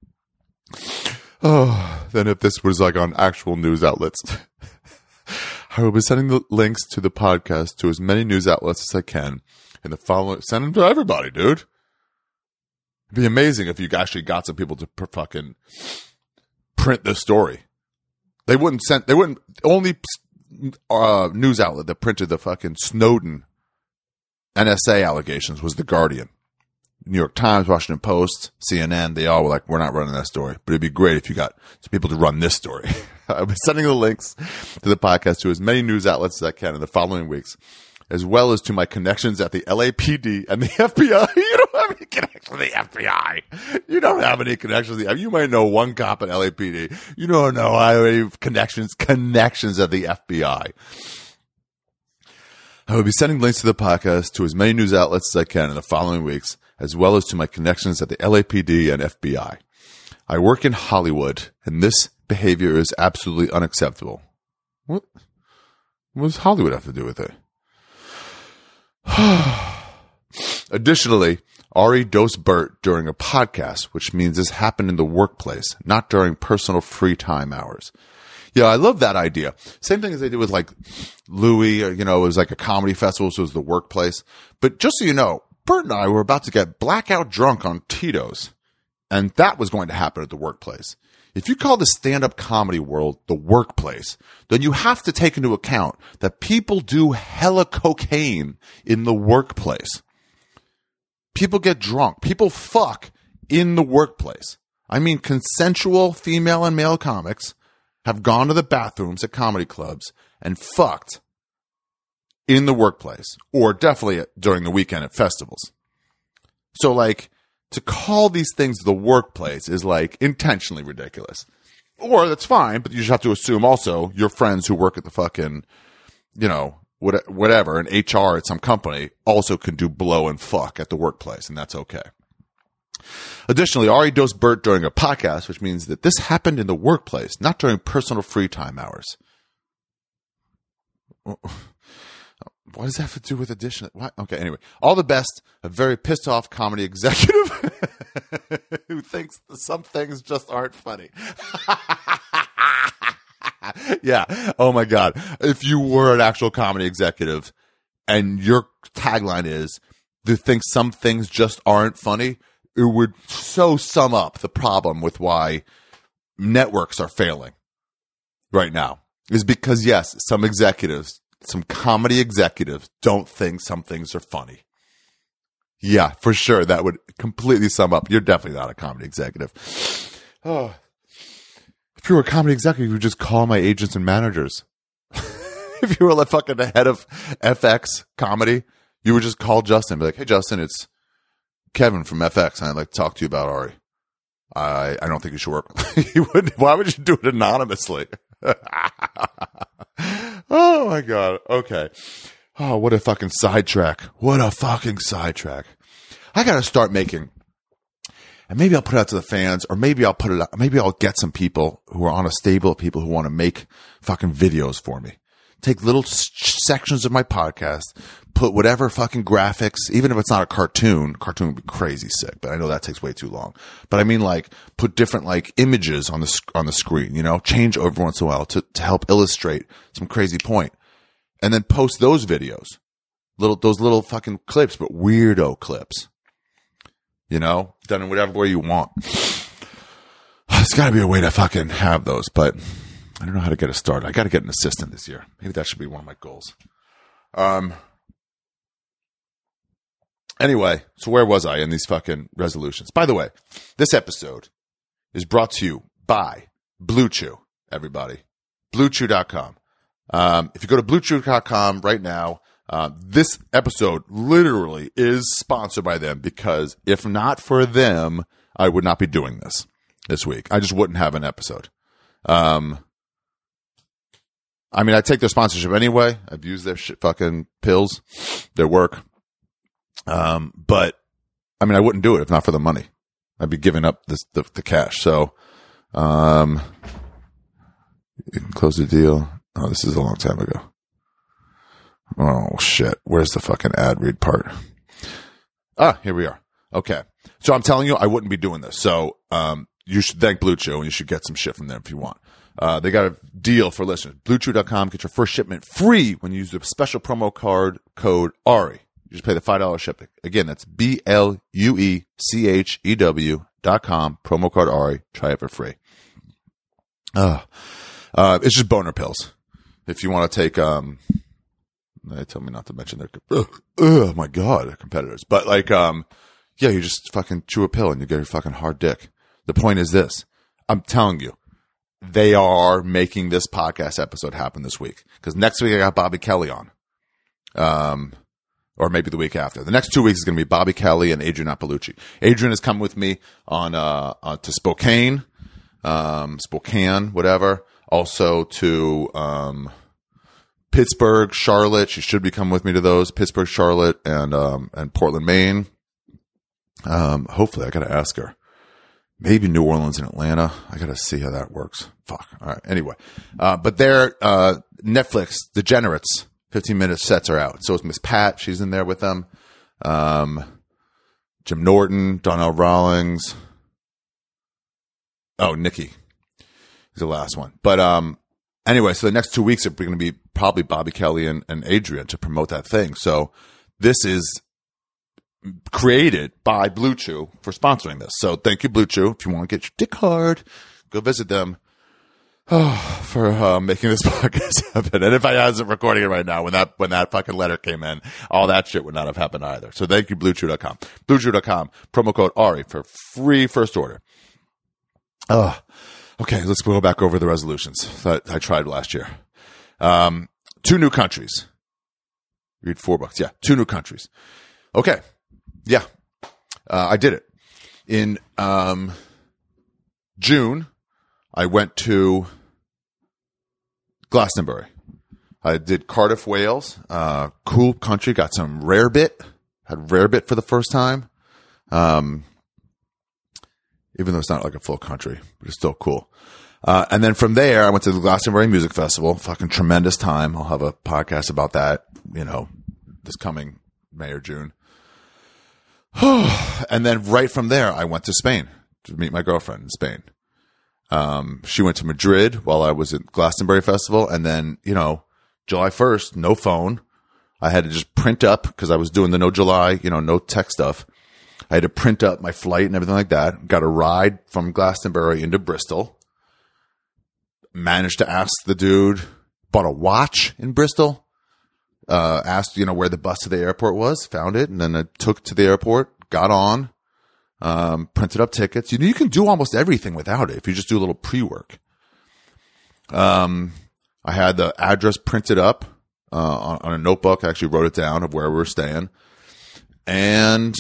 Oh, than if this was like on actual news outlets. I will be sending the links to the podcast to as many news outlets as I can in the following, send them to everybody, dude. It'd be amazing if you actually got some people to pr- fucking print this story. They wouldn't send, they wouldn't, only uh, news outlet that printed the fucking Snowden N S A allegations was The Guardian. New York Times, Washington Post, C N N, they all were like, we're not running that story. But it'd be great if you got some people to run this story. I'll be sending the links to the podcast to as many news outlets as I can in the following weeks, as well as to my connections at the L A P D and the F B I. You don't have any connections with the F B I. You don't have any connections with the F B I. You might know one cop at L A P D. You don't know I have any connections, connections at the F B I. I will be sending links to the podcast to as many news outlets as I can in the following weeks, as well as to my connections at the L A P D and F B I. I work in Hollywood, and this behavior is absolutely unacceptable. What? What does Hollywood have to do with it? Additionally, Ari dosed Bert during a podcast, which means this happened in the workplace, not during personal free time hours. Yeah, I love that idea. Same thing as they did with like Louis, or, you know, it was like a comedy festival, so it was the workplace. But just so you know, Bert and I were about to get blackout drunk on Tito's, and that was going to happen at the workplace. If you call the stand-up comedy world the workplace, then you have to take into account that people do hella cocaine in the workplace. People get drunk. People fuck in the workplace. I mean, consensual female and male comics have gone to the bathrooms at comedy clubs and fucked in the workplace, or definitely during the weekend at festivals. So, like, to call these things the workplace is, like, intentionally ridiculous. Or that's fine, but you just have to assume also your friends who work at the fucking, you know, whatever, in H R at some company also can do blow and fuck at the workplace, and that's okay. Additionally, Ari dosed Bert during a podcast, which means that this happened in the workplace, not during personal free time hours. What does that have to do with addition? What? Okay, anyway. All the best, a very pissed off comedy executive who thinks that some things just aren't funny. Yeah. Oh my God. If you were an actual comedy executive and your tagline is, "Who thinks some things just aren't funny," it would so sum up the problem with why networks are failing right now. Is because, yes, some executives, some comedy executives don't think some things are funny. Yeah, for sure. That would completely sum up. You're definitely not a comedy executive. Oh. If you were a comedy executive, you would just call my agents and managers. If you were like fucking the head of F X comedy, you would just call Justin and be like, "Hey, Justin, it's Kevin from F X, and I'd like to talk to you about Ari. I I don't think you should work." You wouldn't. Why would you do it anonymously? Oh my God. Okay. Oh, what a fucking sidetrack. What a fucking sidetrack. I got to start making, and maybe I'll put it out to the fans, or maybe I'll put it out, maybe I'll get some people who are on a stable of people who want to make fucking videos for me. Take little s- sections of my podcast, put whatever fucking graphics, even if it's not a cartoon. Cartoon would be crazy sick, but I know that takes way too long. But I mean, like, put different like images on the sc- on the screen, you know, change every once in a while to to help illustrate some crazy point, and then post those videos, little those little fucking clips, but weirdo clips, you know, done in whatever way you want. There's got to be a way to fucking have those, but I don't know how to get it started. I got to get an assistant this year. Maybe that should be one of my goals. Um. Anyway, so where was I in these fucking resolutions? By the way, this episode is brought to you by Blue Chew, everybody. blue chew dot com. Um, if you go to blue chew dot com right now, uh, this episode literally is sponsored by them, because if not for them, I would not be doing this this week. I just wouldn't have an episode. Um, I mean, I take their sponsorship anyway. I've used their shit fucking pills, their work. Um, but I mean, I wouldn't do it if not for the money. I'd be giving up this, the, the cash. So, um, you can close the deal. Oh, this is a long time ago. Oh shit. Where's the fucking ad read part? Ah, here we are. Okay. So I'm telling you, I wouldn't be doing this. So, um, you should thank Blue Chew, and you should get some shit from them if you want. Uh, they got a deal for listeners. blue chew dot com. Get your first shipment free when you use the special promo card code Ari. You just pay the five dollars shipping. Again, that's B L U E C H E W dot com. Promo code Ari. Try it for free. Uh, uh, it's just boner pills. If you want to take, um, they tell me not to mention their, oh, oh my God, their competitors. But like, um, yeah, you just fucking chew a pill and you get your fucking hard dick. The point is this. I'm telling you, they are making this podcast episode happen this week. Because next week I got Bobby Kelly on. Um, or maybe the week after. The next two weeks is going to be Bobby Kelly and Adrian Appalucci. Adrian has come with me on, uh, uh to Spokane, um, Spokane, whatever. Also to, um, Pittsburgh, Charlotte. She should be coming with me to those. Pittsburgh, Charlotte, and, um, and Portland, Maine. Um, hopefully I got to ask her. Maybe New Orleans and Atlanta. I got to see how that works. Fuck. All right. Anyway, uh, but they're, uh, Netflix Degenerates fifteen minute sets are out. So is Miss Pat. She's in there with them. Um, Jim Norton, Donnell Rawlings. Oh, Nikki is the last one. But um, anyway, so the next two weeks are going to be probably Bobby Kelly and, and Adrian to promote that thing. So this is created by Blue Chew for sponsoring this. So thank you, Blue Chew. If you want to get your dick hard, go visit them. Oh, for uh, making this podcast happen. And if I wasn't recording it right now, when that when that fucking letter came in, all that shit would not have happened either. So thank you, blue chew dot com. blue chew dot com, promo code Ari for free first order. Oh, okay, let's go back over the resolutions that I tried last year. Um, two new countries. Read four books. Yeah, two new countries. Okay, yeah, uh, I did it. In um, June, I went to Glastonbury. I did Cardiff, Wales. Uh, cool country. Got some rarebit. Had rarebit for the first time. Um, even though it's not like a full country, but it's still cool. Uh, and then from there, I went to the Glastonbury Music Festival. Fucking tremendous time. I'll have a podcast about that, you know, this coming May or June. And then right from there, I went to Spain to meet my girlfriend in Spain. Um, she went to Madrid while I was at Glastonbury Festival. And then, you know, July first, no phone. I had to just print up because I was doing the no July, you know, no tech stuff. I had to print up my flight and everything like that. Got a ride from Glastonbury into Bristol. Managed to ask the dude, bought a watch in Bristol. Uh, asked, you know, where the bus to the airport was, found it. And then I took to the airport, got on. Um, printed up tickets. You know, you can do almost everything without it if you just do a little pre-work. Um, I had the address printed up uh, on, on a notebook. I actually wrote it down of where we were staying. And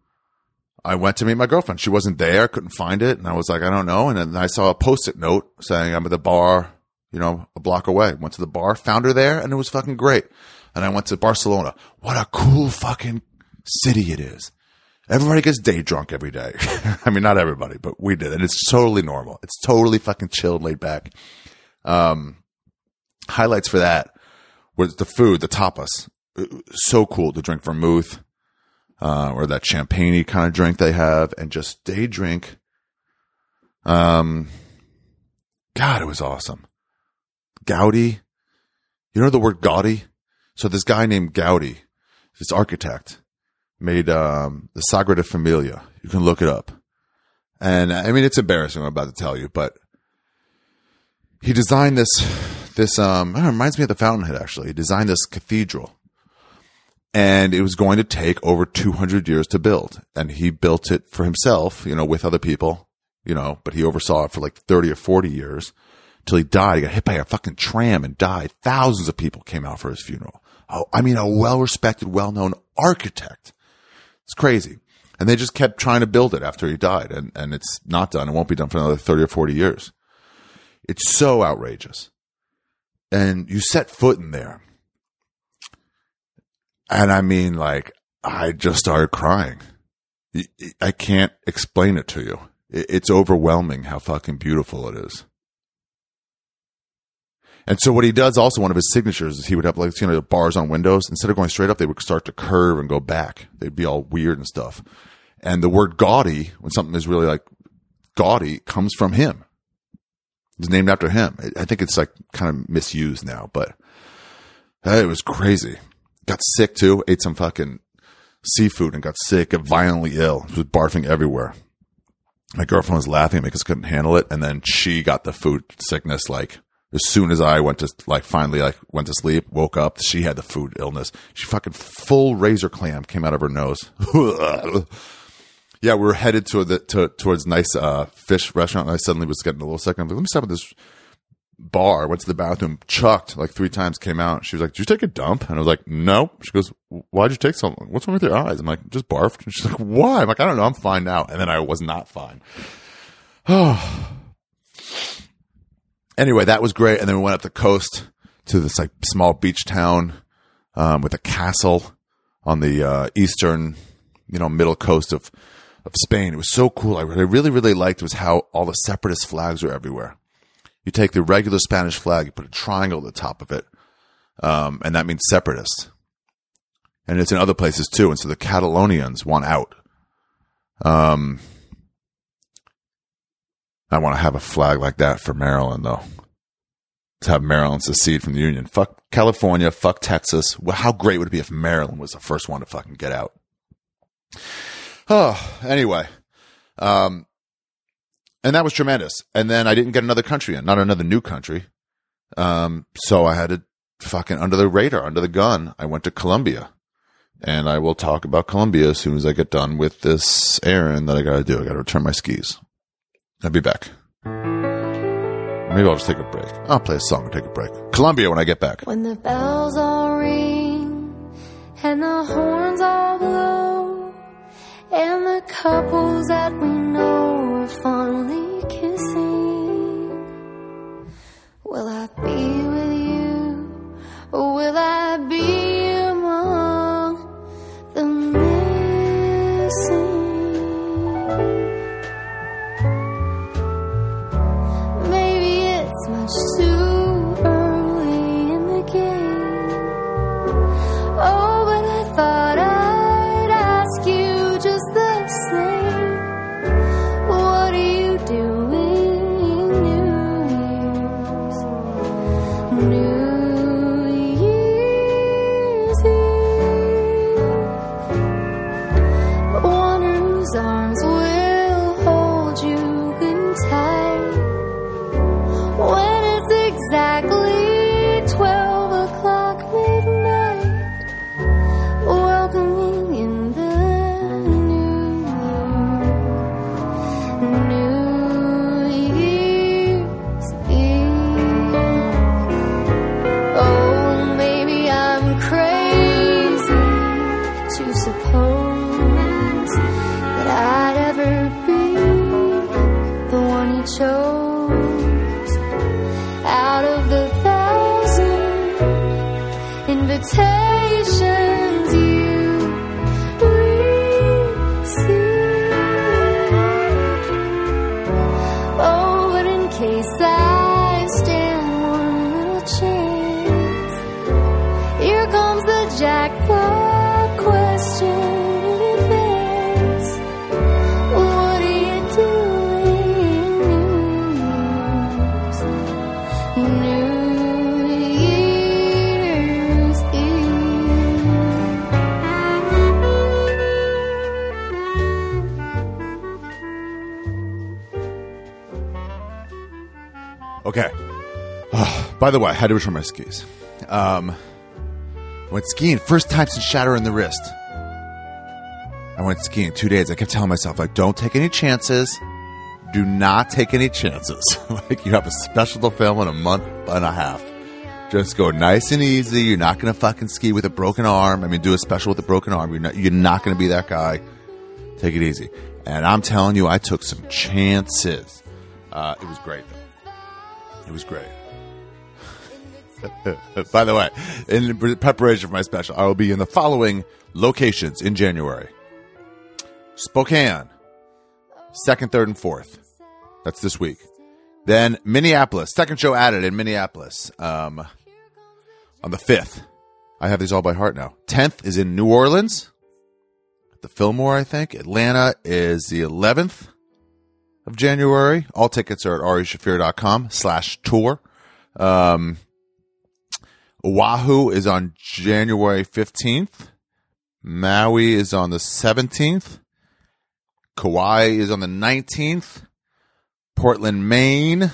I went to meet my girlfriend. She wasn't there. Couldn't find it. And I was like, I don't know. And then I saw a Post-it note saying I'm at the bar, you know, a block away. Went to the bar, found her there, and it was fucking great. And I went to Barcelona. What a cool fucking city it is. Everybody gets day drunk every day. I mean, not everybody, but we did. And it's totally normal. It's totally fucking chilled, laid back. Um, highlights for that was the food, the tapas. So cool to drink vermouth, uh, or that champagne kind of drink they have, and just day drink. Um, God, it was awesome. Gaudi. You know the word Gaudi? So this guy named Gaudi, this architect, made um, the Sagrada Familia. You can look it up. And I mean, it's embarrassing what I'm about to tell you, but he designed this, this, um, it reminds me of the Fountainhead, actually. He designed this cathedral. And it was going to take over two hundred years to build. And he built it for himself, you know, with other people, you know, but he oversaw it for like thirty or forty years till he died. He got hit by a fucking tram and died. Thousands of people came out for his funeral. Oh, I mean, a well-respected, well-known architect. It's crazy. And they just kept trying to build it after he died. And, and it's not done. It won't be done for another thirty or forty years. It's so outrageous. And you set foot in there. And I mean, like, I just started crying. I can't explain it to you. It's overwhelming how fucking beautiful it is. And so what he does also, one of his signatures is he would have, like, you know, bars on windows. Instead of going straight up, they would start to curve and go back. They'd be all weird and stuff. And the word gaudy, when something is really like gaudy, comes from him. It's named after him. I think it's like kind of misused now, but it was crazy. Got sick too. Ate some fucking seafood and got sick. Got violently ill. Was barfing everywhere. My girlfriend was laughing at me because couldn't handle it. And then she got the food sickness like as soon as I went to like finally like went to sleep, woke up, she had the food illness. She fucking full razor clam came out of her nose. Yeah, we were headed to the to, towards nice uh, fish restaurant, and I suddenly was getting a little sick. I'm like, let me stop at this bar. Went to the bathroom, chucked like three times, came out. She was like, "Did you take a dump?" And I was like, "No." She goes, "Why'd you take so long? What's wrong with your eyes?" I'm like, "Just barfed." And she's like, "Why?" I'm like, "I don't know. I'm fine now." And then I was not fine. Oh. Anyway, that was great. And then we went up the coast to this like small beach town um, with a castle on the uh, eastern, you know, middle coast of. of Spain. It was so cool. I, what I really, really liked was how all the separatist flags were everywhere. You take the regular Spanish flag, you put a triangle at the top of it, Um, and that means separatist. And it's in other places too. And so the Catalonians want out. Um, I want to have a flag like that for Maryland, though. To have Maryland secede from the Union. Fuck California. Fuck Texas. Well, how great would it be if Maryland was the first one to fucking get out? Oh, anyway. Um, and that was tremendous. And then I didn't get another country in, not another new country. Um, so I had to fucking under the radar, under the gun. I went to Colombia. And I will talk about Colombia as soon as I get done with this errand that I got to do. I got to return my skis. I'll be back. Maybe I'll just take a break. I'll play a song and take a break. Colombia when I get back. When the bells all ring and the horns all blow and the couples that we know are fondly kissing, will I be with you or will I be among the missing? Maybe it's much too early in the game. Oh, but I thought I'd ask you just the same. What are you doing New Year's? New Year's Eve. Wonder whose arms will hold you good tight when it's exactly twelve o'clock midnight, welcoming in the new year, New Year's Eve. Oh, maybe I'm crazy to suppose that I'd ever be the one you chose out of the thousand invitations you received. Oh, but in case I stand one little chance, here comes the jackpot question in advance. What are you doing New Year's? New Year's Eve. Okay. Oh, by the way, I had to return my skis. Um, went skiing. First time since shatter in the wrist. I went skiing two days. I kept telling myself, like, don't take any chances. Do not take any chances. Like, you have a special to film in a month and a half. Just go nice and easy. You're not going to fucking ski with a broken arm. I mean, do a special with a broken arm. You're not, you're not going to be that guy. Take it easy. And I'm telling you, I took some chances. Uh, it was great. It was great. By the way, in preparation for my special, I will be in the following locations in January. Spokane, second, third, and fourth. That's this week. Then Minneapolis, second show added in Minneapolis um, on the fifth. I have these all by heart now. tenth is in New Orleans, at the Fillmore, I think. Atlanta is the eleventh of January. All tickets are at arishafir.com slash tour. Um, Oahu is on January fifteenth. Maui is on the seventeenth. Kauai is on the nineteenth. Portland, Maine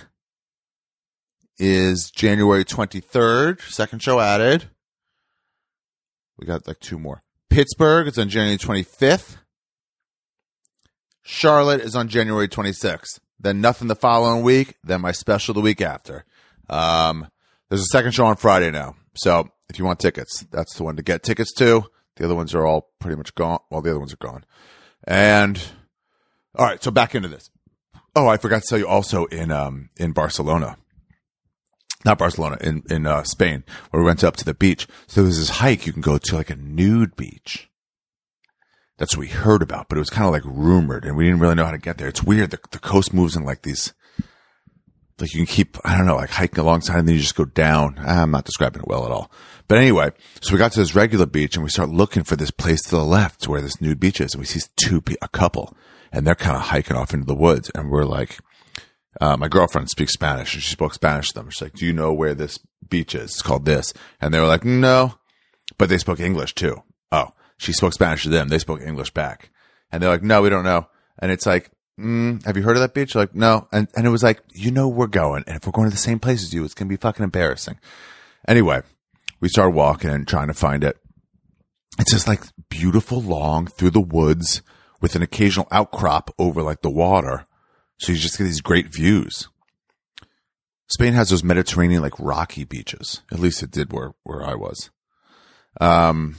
is January twenty-third. Second show added. We got like two more. Pittsburgh is on January twenty-fifth. Charlotte is on January twenty-sixth. Then nothing the following week. Then my special the week after. Um, there's a second show on Friday now. So if you want tickets, that's the one to get tickets to. The other ones are all pretty much gone. Well, the other ones are gone. And all right, so back into this. Oh, I forgot to tell you also in um in Barcelona. Not Barcelona, in, in uh, Spain, where we went up to the beach. So there was this hike you can go to, like a nude beach. That's what we heard about, but it was kind of like rumored, and we didn't really know how to get there. It's weird. The, the coast moves in like these like you can keep, I don't know, like hiking alongside and then you just go down. I'm not describing it well at all. But anyway, so we got to this regular beach and we start looking for this place to the left where this nude beach is. And we see two, a couple, and they're kind of hiking off into the woods. And we're like, uh, my girlfriend speaks Spanish and she spoke Spanish to them. She's like, do you know where this beach is? It's called this. And they were like, no, but they spoke English too. Oh, she spoke Spanish to them. They spoke English back. And they're like, no, we don't know. And it's like, mm, have you heard of that beach? Like, no. And, and it was like, you know, we're going. And if we're going to the same place as you, it's going to be fucking embarrassing. Anyway, we started walking and trying to find it. It's just like beautiful, long through the woods with an occasional outcrop over like the water. So you just get these great views. Spain has those Mediterranean, like rocky beaches. At least it did where, where I was. Um,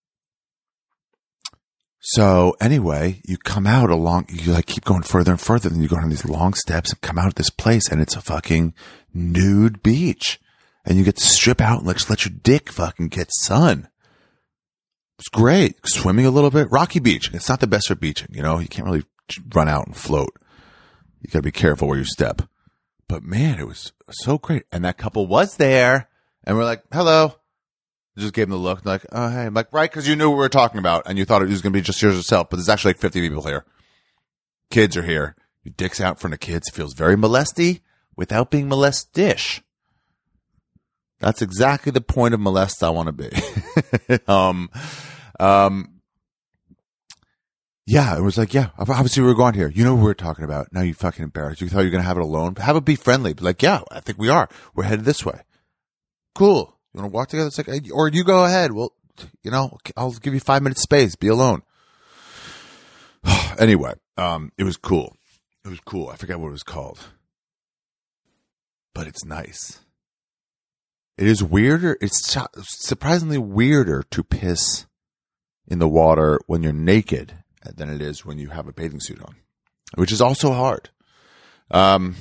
so anyway, you come out along, you like keep going further and further, and you go down these long steps and come out of this place and it's a fucking nude beach. And you get to strip out and let, let your dick fucking get sun. It's great. Swimming a little bit. Rocky Beach. It's not the best for beaching. You know, you can't really run out and float. You got to be careful where you step. But man, it was so great. And that couple was there. And we're like, hello. I just gave them the look. Like, oh, hey. I'm like, right, because you knew what we were talking about. And you thought it was going to be just yours yourself. But there's actually like fifty people here. Kids are here. Your dick's out in front of kids. It feels very molesty without being molest-ish. That's exactly the point of molest I want to be. um, um, yeah, it was like, yeah, obviously we were going here. You know what we were talking about. Now you fucking embarrassed. You thought you were going to have it alone. Have it be friendly. Be like, yeah, I think we are. We're headed this way. Cool. You want to walk together? It's like, or you go ahead. Well, you know, I'll give you five minutes space. Be alone. Anyway, um, it was cool. It was cool. I forget what it was called, but it's nice. It is weirder. It's surprisingly weirder to piss in the water when you're naked than it is when you have a bathing suit on, which is also hard. Um,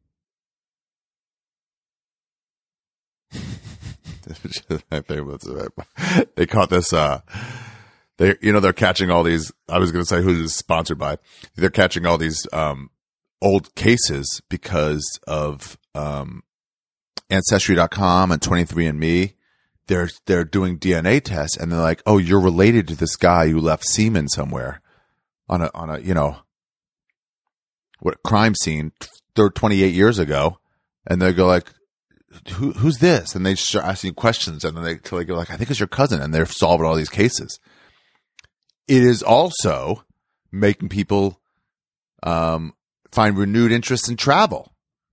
they caught this, uh, they, you know, they're catching all these, I was going to say who this is sponsored by. They're catching all these, um, old cases because of, um, Ancestry dot com and twenty-three and me, they're, they're doing D N A tests and they're like, oh, you're related to this guy who left semen somewhere on a, on a, you know, what crime scene twenty-eight years ago. And they go like, who, who's this? And they start asking questions and then they, till they go like, I think it's your cousin. And they're solving all these cases. It is also making people, um, find renewed interest in travel.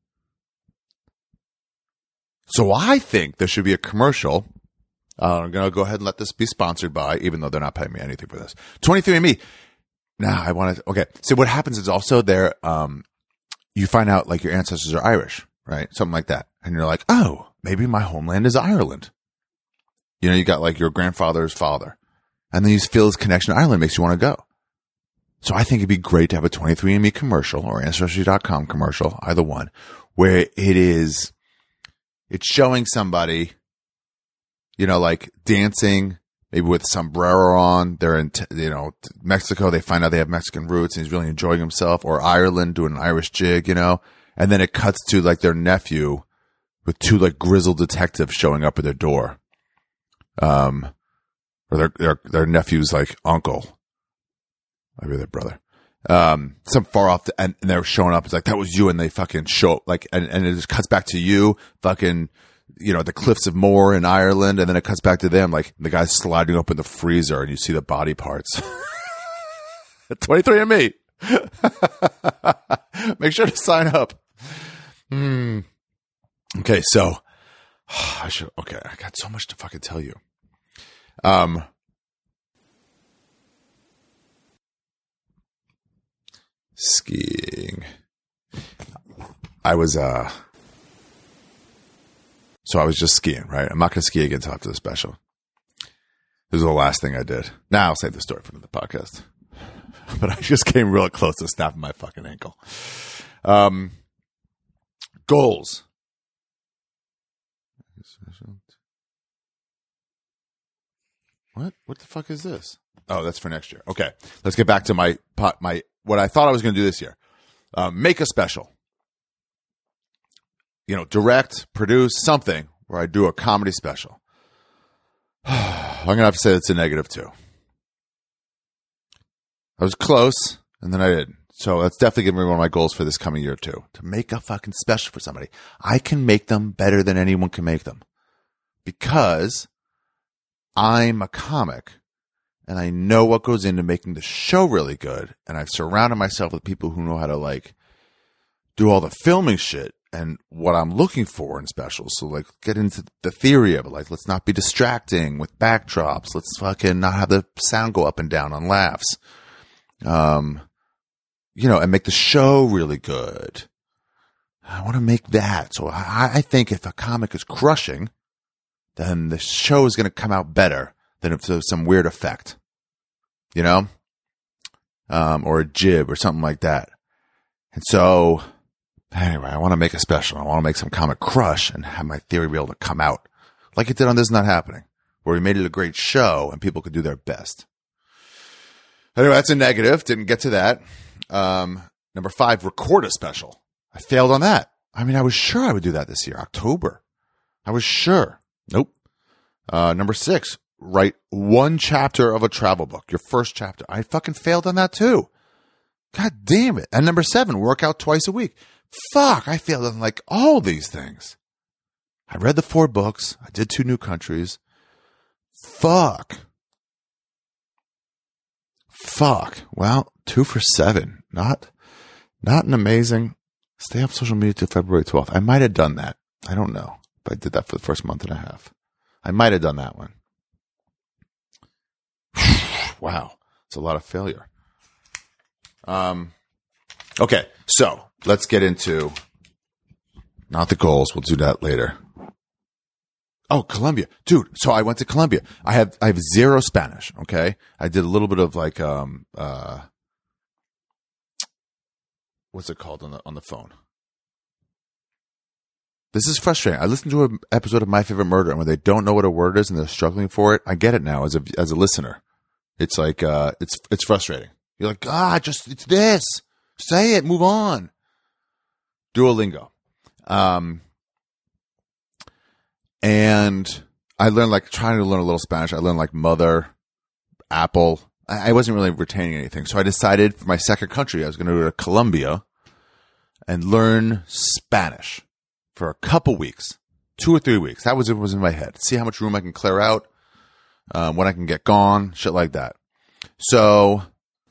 So I think there should be a commercial. Uh, I'm going to go ahead and let this be sponsored by, even though they're not paying me anything for this. twenty-three and me. Now I want to, okay. So what happens is also there, um, you find out like your ancestors are Irish, right? Something like that. And you're like, oh, maybe my homeland is Ireland. You know, you got like your grandfather's father. And then you feel this connection to Ireland makes you want to go. So I think it'd be great to have a twenty-three and me commercial or Ancestry dot com commercial, either one, where it is, it's showing somebody, you know, like dancing, maybe with a sombrero on. They're in, you know, Mexico. They find out they have Mexican roots and he's really enjoying himself. Or Ireland doing an Irish jig, you know. And then it cuts to like their nephew with two like grizzled detectives showing up at their door. Um, or their, their, their nephew's like uncle. Maybe their brother. Um, some far off, the, and, and they're showing up. It's like, that was you. And they fucking show up like, and, and it just cuts back to you fucking, you know, the cliffs of Moher in Ireland. And then it cuts back to them. Like the guy's sliding open the freezer and you see the body parts. twenty-three and me. Make sure to sign up. Hmm. Okay. So I should, okay. I got so much to fucking tell you. Um, skiing. I was, uh, so I was just skiing, right? I'm not going to ski again until after the special. This is the last thing I did. Now I'll save the story for the podcast. But I just came real close to snapping my fucking ankle. Um, goals. What? What the fuck is this? Oh, that's for next year. Okay. Let's get back to my pot, my, what I thought I was going to do this year. Um, make a special. you know, direct, produce something where I do a comedy special. I'm going to have to say it's a negative too. I was close, and then I didn't. So that's definitely going to be one of my goals for this coming year too, to make a fucking special for somebody. I can make them better than anyone can make them because I'm a comic and I know what goes into making the show really good. And I've surrounded myself with people who know how to like do all the filming shit and what I'm looking for in specials. So like get into the theory of it. Like, let's not be distracting with backdrops. Let's fucking not have the sound go up and down on laughs. Um, you know, and make the show really good. I want to make that. So I, I think if a comic is crushing, then the show is going to come out better than if there's some weird effect, you know, um, or a jib or something like that. And so anyway, I want to make a special. I want to make some comic crush and have my theory be able to come out like it did on This Is Not Happening, where we made it a great show and people could do their best. Anyway, that's a negative. Didn't get to that. Um, number five, record a special. I failed on that. I mean, I was sure I would do that this year, October. I was sure. Nope. Uh, number six, write one chapter of a travel book. Your first chapter. I fucking failed on that too. God damn it. And number seven, work out twice a week. Fuck, I failed on like all these things. I read the four books. I did two new countries. Fuck. Fuck. Well, two for seven. Not, not an amazing. Stay off social media till February twelfth. I might have done that. I don't know. But I did that for the first month and a half. I might have done that one. Wow. It's a lot of failure. Um, okay. So let's get into not the goals. We'll do that later. Oh, Colombia, dude. So I went to Colombia. I have, I have zero Spanish. Okay. I did a little bit of like, um, uh, what's it called on the, on the phone? This is frustrating. I listened to an episode of My Favorite Murder, and when they don't know what a word is and they're struggling for it, I get it now as a as a listener. It's like uh, it's it's frustrating. You're like, ah, just it's this. Say it. Move on. Duolingo, um, and I learned like trying to learn a little Spanish. I learned like mother, apple. I, I wasn't really retaining anything, so I decided for my second country I was going to go to Colombia and learn Spanish. For a couple weeks, two or three weeks. That was it was in my head. See how much room I can clear out, um, when I can get gone, shit like that. So,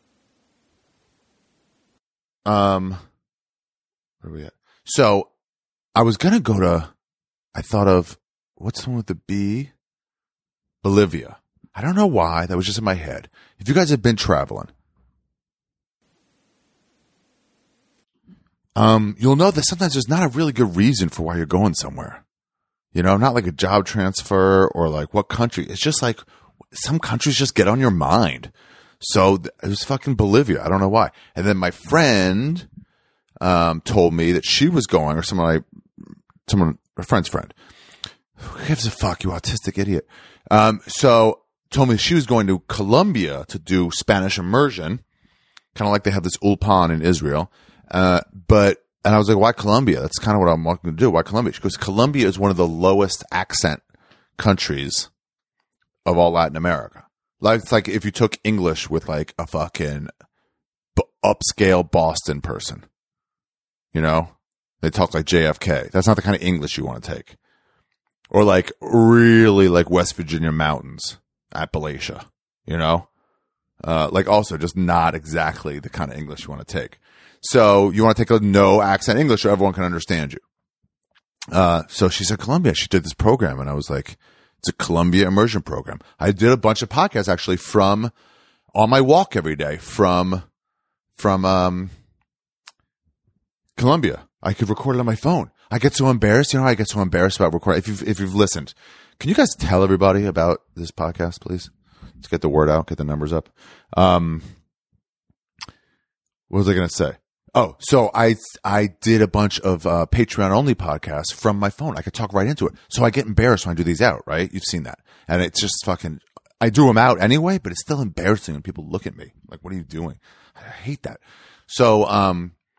um, where are we at? So, I was gonna go to. I thought of what's the one with the B? Bolivia. I don't know why. That was just in my head. If you guys have been traveling, Um, you'll know that sometimes there's not a really good reason for why you're going somewhere. You know, not like a job transfer or like what country. It's just like some countries just get on your mind. So th- it was fucking Bolivia. I don't know why. And then my friend, um, told me that she was going, or someone I, someone, a friend's friend. Who gives a fuck, you autistic idiot? Um, so told me she was going to Colombia to do Spanish immersion. Kind of like they have this Ulpan in Israel. Uh, but, and I was like, why Colombia? That's kind of what I'm wanting to do. Why Colombia? Because Colombia is one of the lowest accent countries of all Latin America. Like, it's like if you took English with like a fucking b- upscale Boston person, you know, they talk like J F K. That's not the kind of English you want to take. Or like really like West Virginia mountains, Appalachia, you know, uh, like also just not exactly the kind of English you want to take. So you want to take a no accent English so everyone can understand you. Uh, so she said Colombia. She did this program, and I was like, it's a Colombia immersion program. I did a bunch of podcasts actually from on my walk every day from from um, Colombia. I could record it on my phone. I get so embarrassed. You know, I get so embarrassed about recording. If you've if you've listened, can you guys tell everybody about this podcast, please? Let's get the word out, get the numbers up. Um, what was I going to say? Oh, so I I did a bunch of uh, Patreon only podcasts from my phone. I could talk right into it. So I get embarrassed when I do these out, right? You've seen that, and it's just fucking. I do them out anyway, but it's still embarrassing when people look at me like, "What are you doing?" I hate that. So, um,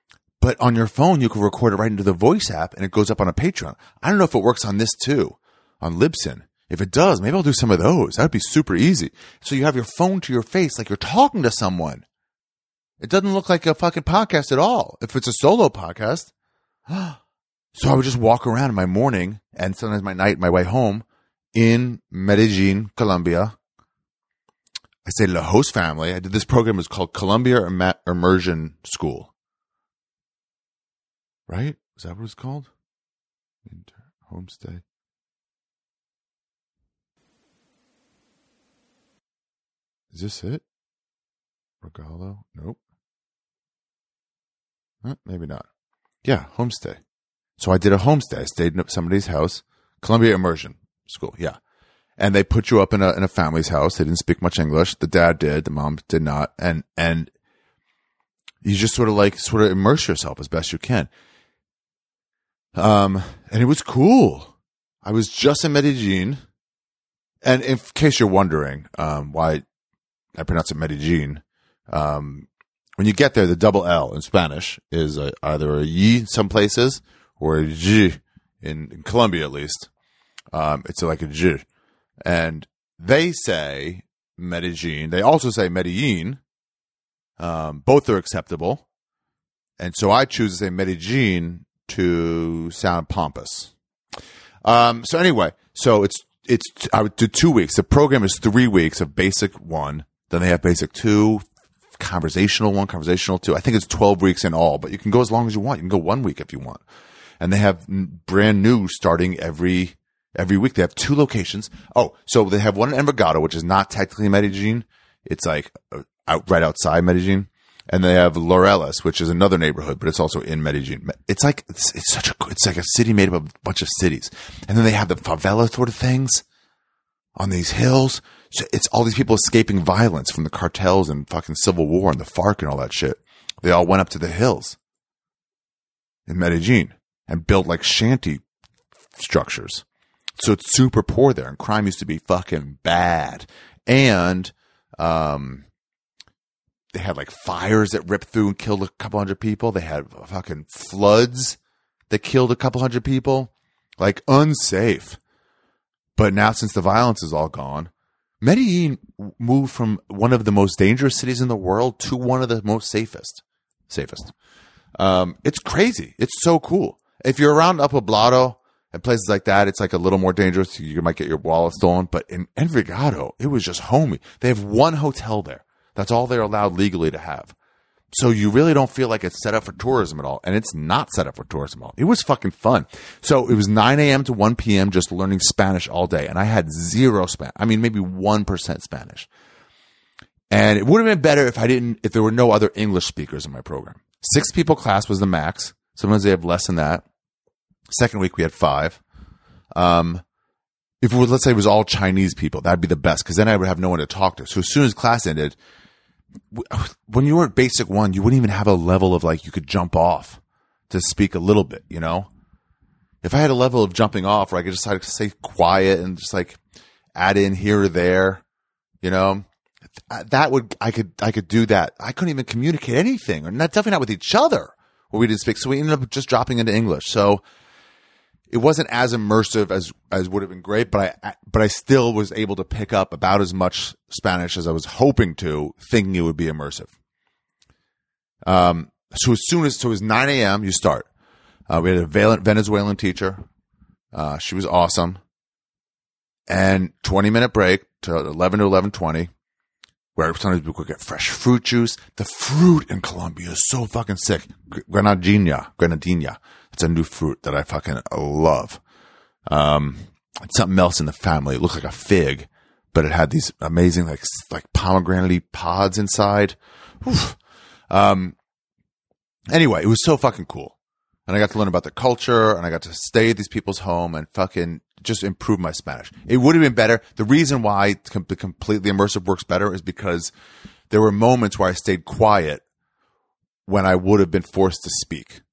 But on your phone, you can record it right into the voice app and it goes up on a Patreon. I don't know if it works on this too, on Libsyn. If it does, maybe I'll do some of those. That would be super easy. So you have your phone to your face like you're talking to someone. It doesn't look like a fucking podcast at all. If it's a solo podcast. So I would just walk around in my morning and sometimes my night, my way home in Medellin, Colombia. I stayed at a host family. I did this program. It was called Columbia Im- Immersion School. Right? Is that what it's called? Inter- homestay. Is this it? Regalo? Nope. Huh, maybe not. Yeah, homestay. So I did a homestay. I stayed in somebody's house. Columbia Immersion School, yeah. And they put you up in a in a family's house. They didn't speak much English. The dad did. The mom did not. And and you just sort of like sort of immerse yourself as best you can. Um, and it was cool. I was just in Medellin. And in case you're wondering um, why I pronounce it Medellin, um, when you get there, the double L in Spanish is a, either a Y in some places or a J in, in Colombia, at least. Um, it's like a J. And they say Medellin. They also say Medellin. Um, both are acceptable. And so I choose to say Medellin to sound pompous. Um, so anyway, so it's, it's, I would do two weeks. The program is three weeks of basic one. Then they have basic two, conversational one, conversational two. I think it's twelve weeks in all, but you can go as long as you want. You can go one week if you want. And they have brand new starting every, every week. They have two locations. Oh, so they have one in Envigado, which is not technically Medellin. It's like out, right outside Medellin. And they have Laureles, which is another neighborhood, but it's also in Medellin. It's like, it's, it's such a, it's like a city made up of a bunch of cities. And then they have the favela sort of things on these hills. So it's all these people escaping violence from the cartels and fucking civil war and the FARC and all that shit. They all went up to the hills in Medellin and built like shanty structures. So it's super poor there and crime used to be fucking bad. And, um, they had like fires that ripped through and killed a couple hundred people. They had fucking floods that killed a couple hundred people. Like unsafe. But now since the violence is all gone, Medellin moved from one of the most dangerous cities in the world to one of the most safest. Safest. Um, it's crazy. It's so cool. If you're around El Poblado and places like that, it's like a little more dangerous. You might get your wallet stolen. But in Envigado, it was just homey. They have one hotel there. That's all they're allowed legally to have. So you really don't feel like it's set up for tourism at all. And it's not set up for tourism at all. It was fucking fun. So it was nine a.m. to one p.m. just learning Spanish all day. And I had zero Spanish. I mean, maybe one percent Spanish. And it would have been better if I didn't, if there were no other English speakers in my program. Six people class was the max. Sometimes they have less than that. Second week we had five. Um, if it was, let's say it was all Chinese people, that'd be the best. Cause then I would have no one to talk to. So as soon as class ended, when you were at basic one, you wouldn't even have a level of like, you could jump off to speak a little bit, you know? If I had a level of jumping off where I could just like stay quiet and just like add in here or there, you know, that would, I could, I could do that. I couldn't even communicate anything, or not, definitely not with each other where we didn't speak. So we ended up just dropping into English. So it wasn't as immersive as, as would have been great, but I, but I still was able to pick up about as much Spanish as I was hoping to, thinking it would be immersive. Um, so as soon as, so it was nine a.m., you start. Uh, we had a Venezuelan teacher. Uh, she was awesome. And twenty minute break to eleven to eleven twenty, where sometimes we could get fresh fruit juice. The fruit in Colombia is so fucking sick. Granadina, Granadina. It's a new fruit that I fucking love. Um, it's something else in the family. It looked like a fig, but it had these amazing, like, like pomegranate pods inside. Oof. Um, anyway, it was so fucking cool. And I got to learn about the culture, and I got to stay at these people's home and fucking just improve my Spanish. It would have been better. The reason why the completely immersive works better is because there were moments where I stayed quiet when I would have been forced to speak.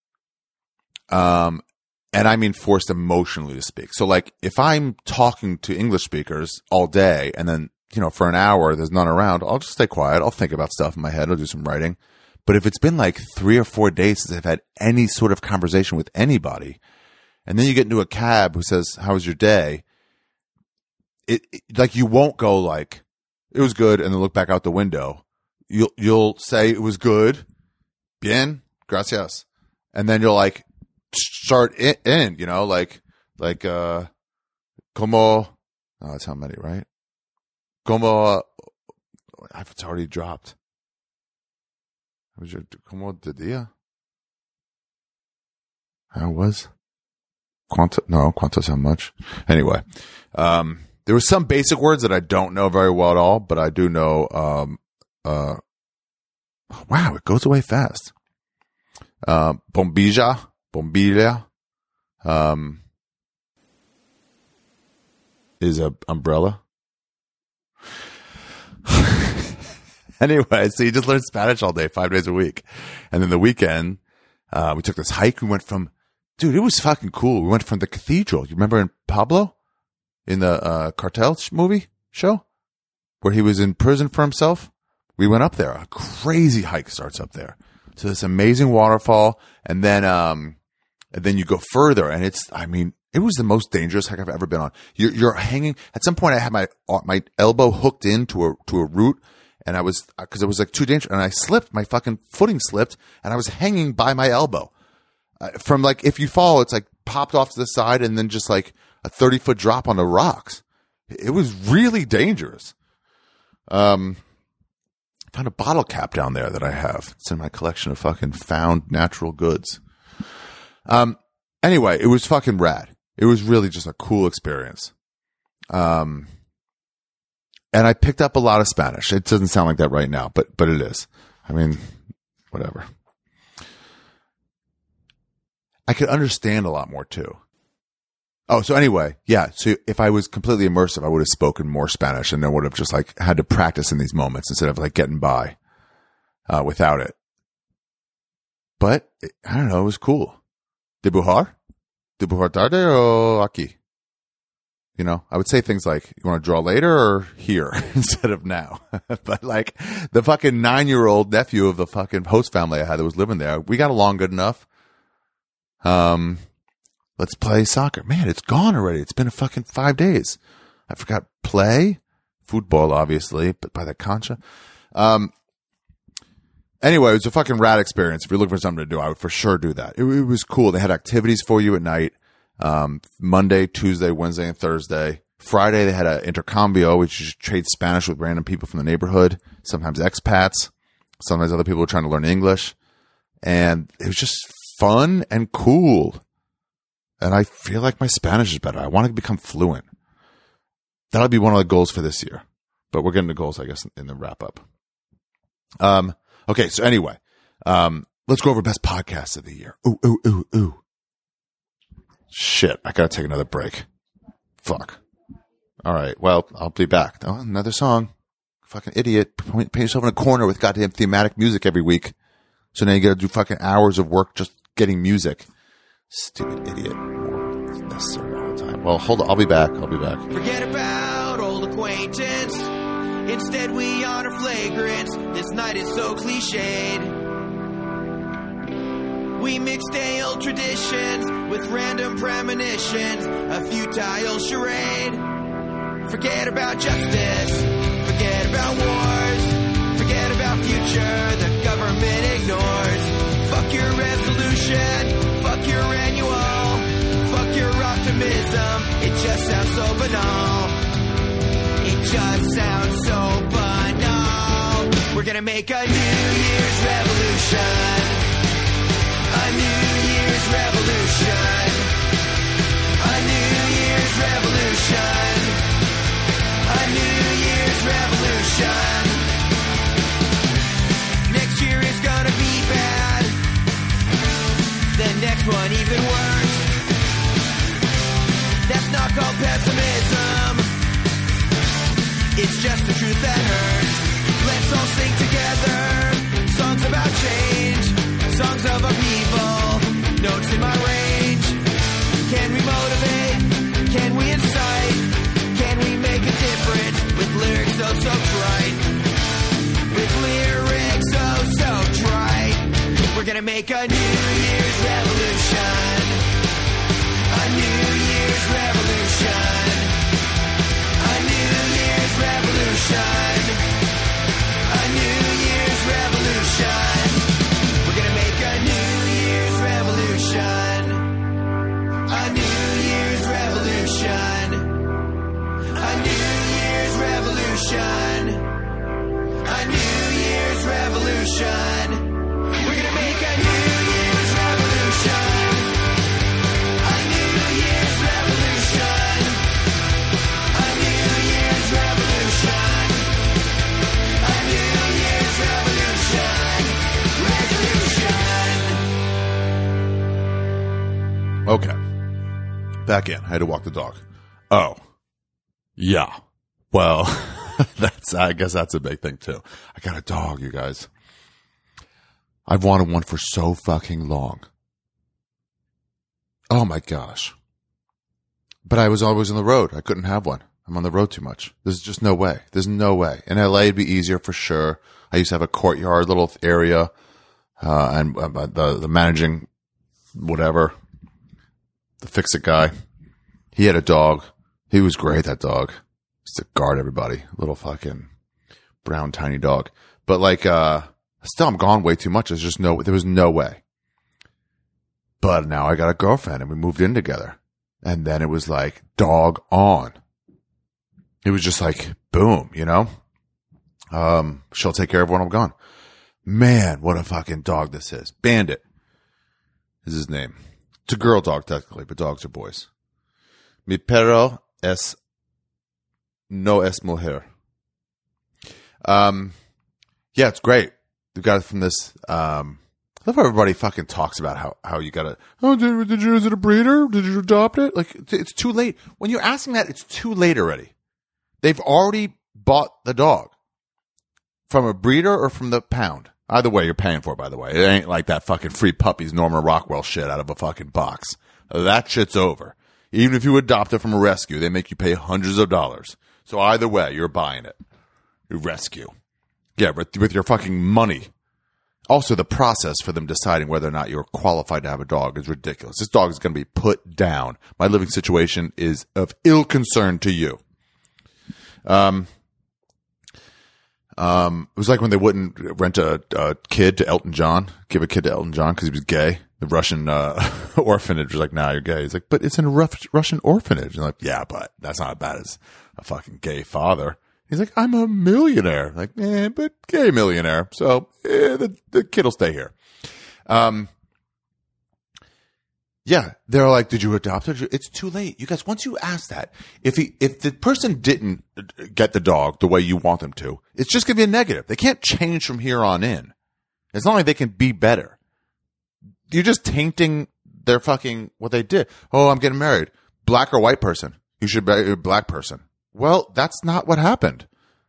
Um, and I mean forced emotionally to speak. So like if I'm talking to English speakers all day and then, you know, for an hour there's none around, I'll just stay quiet. I'll think about stuff in my head. I'll do some writing. But if it's been like three or four days since I've had any sort of conversation with anybody, and then you get into a cab who says, "How was your day?" It, it like you won't go like, "It was good," and then look back out the window. You'll you'll say it was good, bien, gracias, and then you'll like start in, in you know, like like uh, como. Oh, that's how many, right? Como. Uh, it's already dropped. Was your como de dia? How was? Quanto? No, quanto's how much? Anyway, um, there were some basic words that I don't know very well at all, but I do know. Um, uh, wow, it goes away fast. Uh, bombilla, bombilla, um, is a umbrella. Anyway, so you just learn Spanish all day, five days a week. And then the weekend, uh, we took this hike. We went from, dude, it was fucking cool. We went from the cathedral. You remember in Pablo? In the, uh, Cartel sh- movie show? Where he was in prison for himself? We went up there. A crazy hike starts up there. To this amazing waterfall. And then, um, and then you go further and it's, I mean, it was the most dangerous hike I've ever been on. You're, you're hanging, at some point I had my, my elbow hooked into a, to a root. And I was, cause it was like too dangerous and I slipped, my fucking footing slipped and I was hanging by my elbow. Uh, from like, if you fall, it's like popped off to the side and then just like a thirty foot drop on the rocks. It was really dangerous. Um, I found a bottle cap down there that I have. It's in my collection of fucking found natural goods. Um, anyway, it was fucking rad. It was really just a cool experience. Um, And I picked up a lot of Spanish. It doesn't sound like that right now, but but it is. I mean, whatever. I could understand a lot more too. Oh, so anyway, yeah. So if I was completely immersive, I would have spoken more Spanish and then would have just like had to practice in these moments instead of like getting by uh, without it. But it, I don't know. It was cool. Dibujar? Dibujar tarde o aquí? You know, I would say things like, you want to draw later or here instead of now. But like the fucking nine-year-old nephew of the fucking host family I had that was living there, we got along good enough. Um, let's play soccer. Man, it's gone already. It's been a fucking five days. I forgot play. Football, obviously, but by the concha. Um, anyway, it was a fucking rad experience. If you're looking for something to do, I would for sure do that. It, it was cool. They had activities for you at night. Um, Monday, Tuesday, Wednesday, and Thursday. Friday, they had an intercambio, which is trade Spanish with random people from the neighborhood, sometimes expats, sometimes other people were trying to learn English. And it was just fun and cool. And I feel like my Spanish is better. I want to become fluent. That'll be one of the goals for this year. But we're getting to goals, I guess, in the wrap up. Um, okay, so anyway, um, let's go over best podcasts of the year. Ooh, ooh, ooh, ooh. Shit, I gotta take another break. Fuck. All right, well, I'll be back. Oh, another song. Fucking idiot. Paint yourself in a corner with goddamn thematic music every week. So now you gotta do fucking hours of work just getting music. Stupid idiot. More necessary all the time. Well, hold on. I'll be back. I'll be back. Forget about old acquaintance. Instead, we honor flagrants. This night is so cliched. We mix stale traditions with random premonitions, a futile charade. Forget about justice, forget about wars, forget about future the government ignores. Fuck your resolution, fuck your annual, fuck your optimism, it just sounds so banal. It just sounds so banal. We're gonna make a New Year's revolution. A New Year's revolution. A New Year's revolution. A New Year's revolution. Next year is gonna be bad. The next one even worse. That's not called pessimism. It's just the truth that hurts. Let's all sing together. Songs about change. Songs of our people, notes in my range. Can we motivate? Can we incite? Can we make a difference with lyrics oh so trite? With lyrics oh so trite. gonna make a New Year's revolution. A New Year's revolution. A New Year's revolution. A New Year's revolution. We're gonna make a New Year's revolution. A New Year's revolution. A New Year's revolution. A New Year's revolution. We're gonna make a New Year's revolution. A New Year's revolution. A New Year's revolution. A New Year's revolution. Revolution. Okay. Back in. I had to walk the dog. Oh. Yeah. Well, that's, I guess that's a big thing too. I got a dog, you guys. I've wanted one for so fucking long. Oh my gosh. But I was always on the road. I couldn't have one. I'm on the road too much. There's just no way. There's no way. In L A, it'd be easier for sure. I used to have a courtyard little area, uh, and uh, the, the managing whatever, the fix-it guy, he had a dog. He was great, that dog. Used to guard everybody. Little fucking brown tiny dog. But like, uh, still, I'm gone way too much. There's just no, there was no way. But now I got a girlfriend and we moved in together. And then it was like dog on. It was just like, boom, you know? Um, she'll take care of when I'm gone. Man, what a fucking dog this is. Bandit is his name. It's a girl dog technically, but dogs are boys. Mi perro es no es mujer. Um, yeah, it's great. We got it from this, um, I love how everybody fucking talks about how, how you gotta, oh, did, did you, is it a breeder? Did you adopt it? Like, it's, it's too late. When you're asking that, it's too late already. They've already bought the dog from a breeder or from the pound. Either way, you're paying for it, by the way. It ain't like that fucking free puppies Norman Rockwell shit out of a fucking box. That shit's over. Even if you adopt it from a rescue, they make you pay hundreds of dollars. So either way, you're buying it. You rescue. Yeah, with, with your fucking money. Also, the process for them deciding whether or not you're qualified to have a dog is ridiculous. This dog is going to be put down. My living situation is of ill concern to you. Um, um, it was like when they wouldn't rent a, a kid to Elton John, give a kid to Elton John because he was gay. The Russian uh, orphanage was like, nah, you're gay. He's like, but it's in a rough Russian orphanage. And I'm like, yeah, but that's not as bad as a fucking gay father. He's like, I'm a millionaire. Like, eh, but gay millionaire. So eh, the, the kid will stay here. Um, yeah, they're like, did you adopt it? It's too late. You guys, once you ask that, if he, if the person didn't get the dog the way you want them to, it's just going to be a negative. They can't change from here on in. It's not like they can be better. You're just tainting their fucking, what they did. Oh, I'm getting married. Black or white person. You should be a black person. Well, that's not what happened.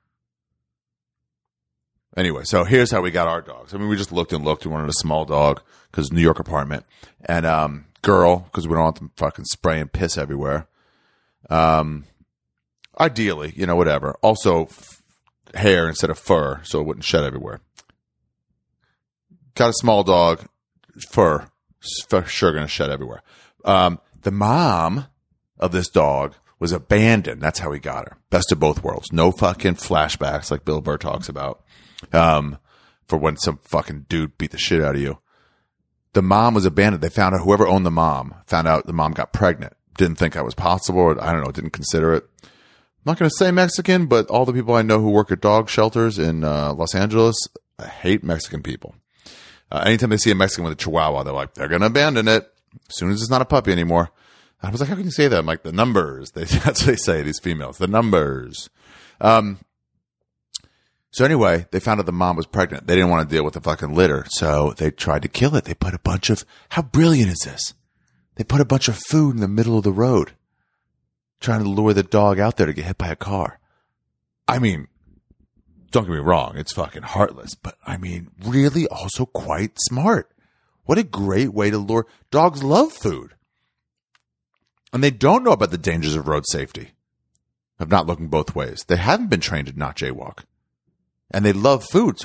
Anyway, so here's how we got our dogs. I mean, we just looked and looked. We wanted a small dog because New York apartment. And um, girl, because we don't want them fucking spraying piss everywhere. Um, ideally, you know, whatever. Also, f- hair instead of fur, so it wouldn't shed everywhere. Got a small dog, fur, for sure going to shed everywhere. Um, the mom of this dog was abandoned. That's how we got her. Best of both worlds. No fucking flashbacks like Bill Burr talks about. Um, for when some fucking dude beat the shit out of you. The mom was abandoned. They found out whoever owned the mom found out the mom got pregnant. Didn't think that was possible. Or, I don't know. Didn't consider it. I'm not going to say Mexican, but all the people I know who work at dog shelters in uh, Los Angeles, I hate Mexican people. Uh, anytime they see a Mexican with a chihuahua, they're like, they're going to abandon it as soon as it's not a puppy anymore. I was like, how can you say that? I'm like, the numbers. They, that's what they say, these females. The numbers. Um, so anyway, they found out the mom was pregnant. They didn't want to deal with the fucking litter, so they tried to kill it. They put a bunch of, how brilliant is this? They put a bunch of food in the middle of the road, trying to lure the dog out there to get hit by a car. I mean, don't get me wrong, it's fucking heartless, but I mean, really also quite smart. What a great way to lure. Dogs love food. And they don't know about the dangers of road safety, of not looking both ways. They haven't been trained to not jaywalk. And they love food. So what a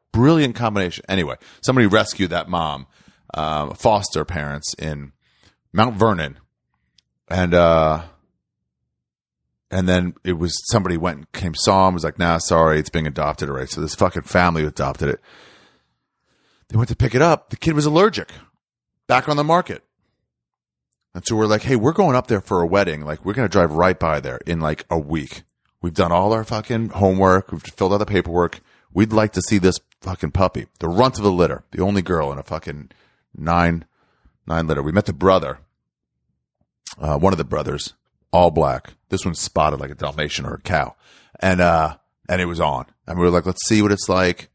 brilliant combination. Anyway, somebody rescued that mom, um, foster parents in Mount Vernon. And, uh, and then it was somebody went and came, saw him, was like, nah, sorry, it's being adopted already. So this fucking family adopted it. They went to pick it up. The kid was allergic. Back on the market. And so we're like, hey, we're going up there for a wedding. Like, we're going to drive right by there in like a week. We've done all our fucking homework. We've filled out the paperwork. We'd like to see this fucking puppy. The runt of the litter. The only girl in a fucking nine, nine litter. We met the brother. Uh, one of the brothers. All black. This one's spotted like a Dalmatian or a cow. And, uh, and it was on. And we were like, let's see what it's like.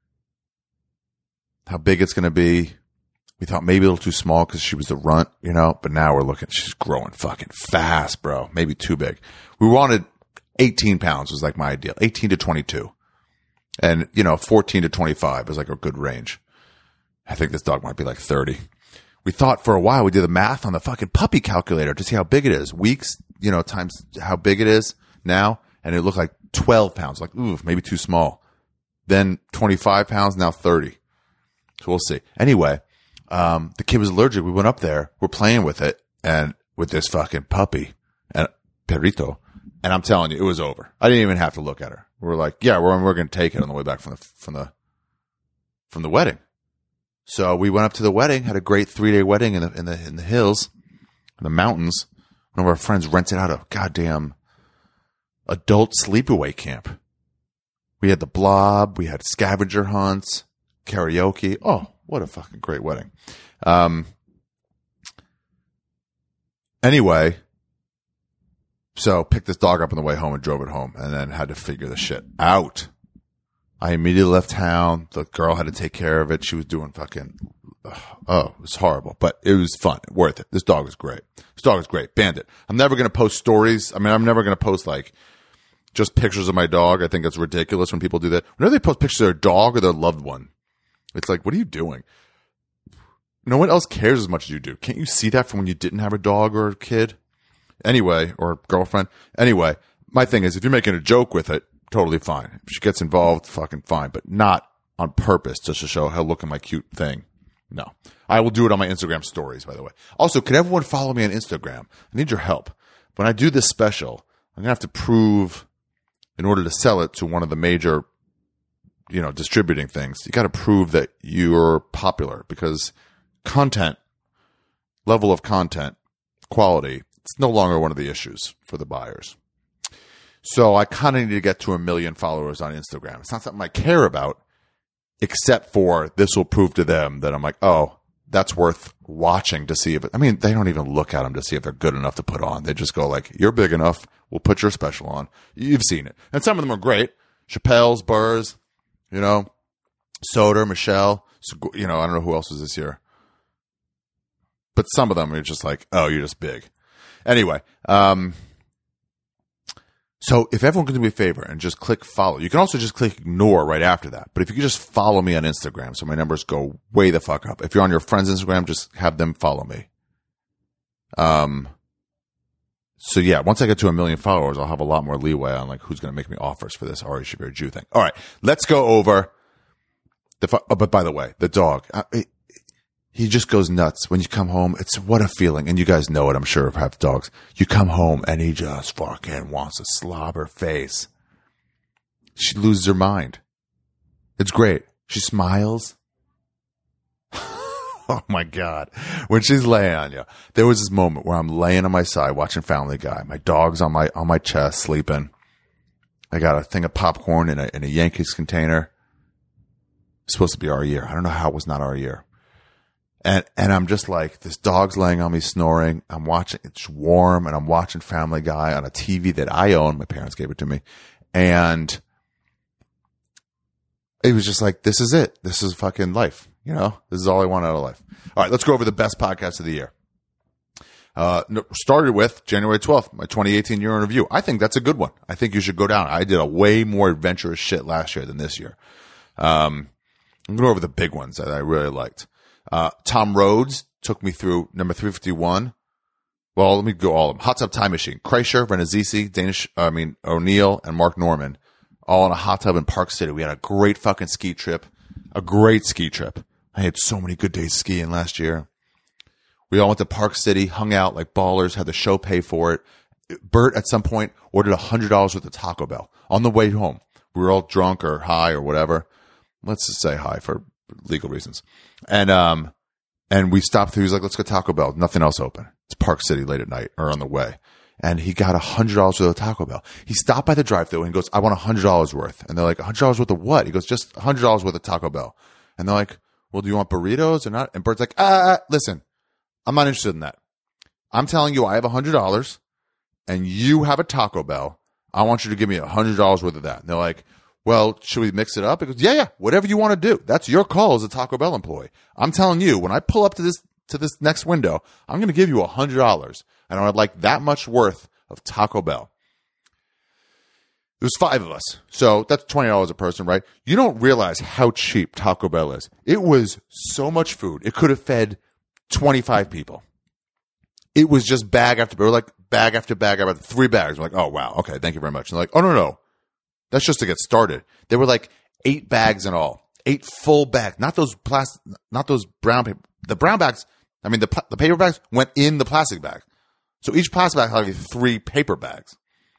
How big it's going to be. We thought maybe a little too small because she was the runt, you know, but now we're looking, she's growing fucking fast, bro. Maybe too big. We wanted eighteen pounds was like my ideal, eighteen to twenty-two. And, you know, fourteen to twenty-five was like a good range. I think this dog might be like thirty. We thought for a while, we did the math on the fucking puppy calculator to see how big it is. Weeks, you know, times how big it is now. And it looked like twelve pounds, like, ooh, maybe too small. Then twenty-five pounds, now thirty. So we'll see. Anyway, um, the kid was allergic. We went up there. We're playing with it and with this fucking puppy and perrito. And I'm telling you, it was over. I didn't even have to look at her. We were like, yeah, we're, we're going to take it on the way back from the, from the, from the wedding. So we went up to the wedding, had a great three day wedding in the, in the, in the hills, in the mountains. One of our friends rented out a goddamn adult sleepaway camp. We had the blob. We had scavenger hunts. Karaoke. Oh, what a fucking great wedding. Um, anyway, so picked this dog up on the way home and drove it home and then had to figure the shit out. I immediately left town. The girl had to take care of it. She was doing fucking, oh, it was horrible, but it was fun. Worth it. This dog was great. This dog was great. Bandit. I'm never going to post stories. I mean, I'm never going to post like just pictures of my dog. I think it's ridiculous when people do that. Whenever they post pictures of their dog or their loved one, it's like, what are you doing? No one else cares as much as you do. Can't you see that from when you didn't have a dog or a kid? Anyway, or girlfriend. Anyway, my thing is, if you're making a joke with it, totally fine. If she gets involved, fucking fine. But not on purpose just to show, how look at my cute thing. No. I will do it on my Instagram stories, by the way. Also, could everyone follow me on Instagram? I need your help. When I do this special, I'm going to have to prove, in order to sell it to one of the major, you know, distributing things, you got to prove that you're popular, because content, level of content, quality, it's no longer one of the issues for the buyers. So I kind of need to get to a million followers on Instagram. It's not something I care about, except for this will prove to them that I'm like, oh, that's worth watching to see if it, I mean, they don't even look at them to see if they're good enough to put on. They just go like, you're big enough. We'll put your special on. You've seen it. And some of them are great. Chappelle's, Burr's, you know, Soder, Michelle, you know, I don't know who else was this year. But some of them are just like, oh, you're just big. Anyway, um, so if everyone can do me a favor and just click follow, you can also just click ignore right after that. But if you could just follow me on Instagram, so my numbers go way the fuck up. If you're on your friend's Instagram, just have them follow me. Um, so yeah, once I get to a million followers, I'll have a lot more leeway on like who's going to make me offers for this Ari Shaffir Jew thing. All right, let's go over the. Fu- oh, but by the way, the dog. Uh, it, He just goes nuts when you come home. It's what a feeling. And you guys know it, I'm sure, if you have dogs. You come home and he just fucking wants to slobber face. She loses her mind. It's great. She smiles. Oh my God. When she's laying on you, there was this moment where I'm laying on my side watching Family Guy. My dog's on my, on my chest sleeping. I got a thing of popcorn in a, in a Yankees container. It's supposed to be our year. I don't know how it was not our year. And, and I'm just like, this dog's laying on me snoring. I'm watching, it's warm, and I'm watching Family Guy on a T V that I own. My parents gave it to me. And it was just like, this is it. This is fucking life. You know, this is all I want out of life. All right, let's go over the best podcast of the year. Uh, started with January twelfth, my twenty eighteen year in review. I think that's a good one. I think you should go down. I did a way more adventurous shit last year than this year. Um, I'm going over the big ones that I really liked. Uh, Tom Rhodes took me through number three fifty-one. Well, let me go all of them. Hot Tub Time Machine. Kreischer, Renazizi, Danish, I mean, O'Neill, and Mark Norman, all in a hot tub in Park City. We had a great fucking ski trip. A great ski trip. I had so many good days skiing last year. We all went to Park City, hung out like ballers, had the show pay for it. Bert, at some point, ordered one hundred dollars worth of Taco Bell on the way home. We were all drunk or high or whatever. Let's just say high for legal reasons. And um, and we stopped through. He was like, let's go Taco Bell. Nothing else open. It's Park City late at night or on the way. And he got one hundred dollars worth of Taco Bell. He stopped by the drive-thru and he goes, I want one hundred dollars worth. And they're like, one hundred dollars worth of what? He goes, just one hundred dollars worth of Taco Bell. And they're like, well, do you want burritos or not? And Bert's like, ah, listen, I'm not interested in that. I'm telling you, I have one hundred dollars and you have a Taco Bell. I want you to give me one hundred dollars worth of that. And they're like, well, should we mix it up? He goes, yeah, yeah, whatever you want to do. That's your call as a Taco Bell employee. I'm telling you, when I pull up to this to this next window, I'm going to give you one hundred dollars. And I would like that much worth of Taco Bell. There was five of us. So that's twenty dollars a person, right? You don't realize how cheap Taco Bell is. It was so much food. It could have fed twenty-five people. It was just bag after bag, like bag after bag, about three bags. We're like, oh, wow. Okay, thank you very much. And they're like, oh, no, no. That's just to get started. There were like eight bags in all. Eight full bags. Not those plastic, not those brown paper. The brown bags, I mean, the the paper bags went in the plastic bag. So each plastic bag had like three paper bags.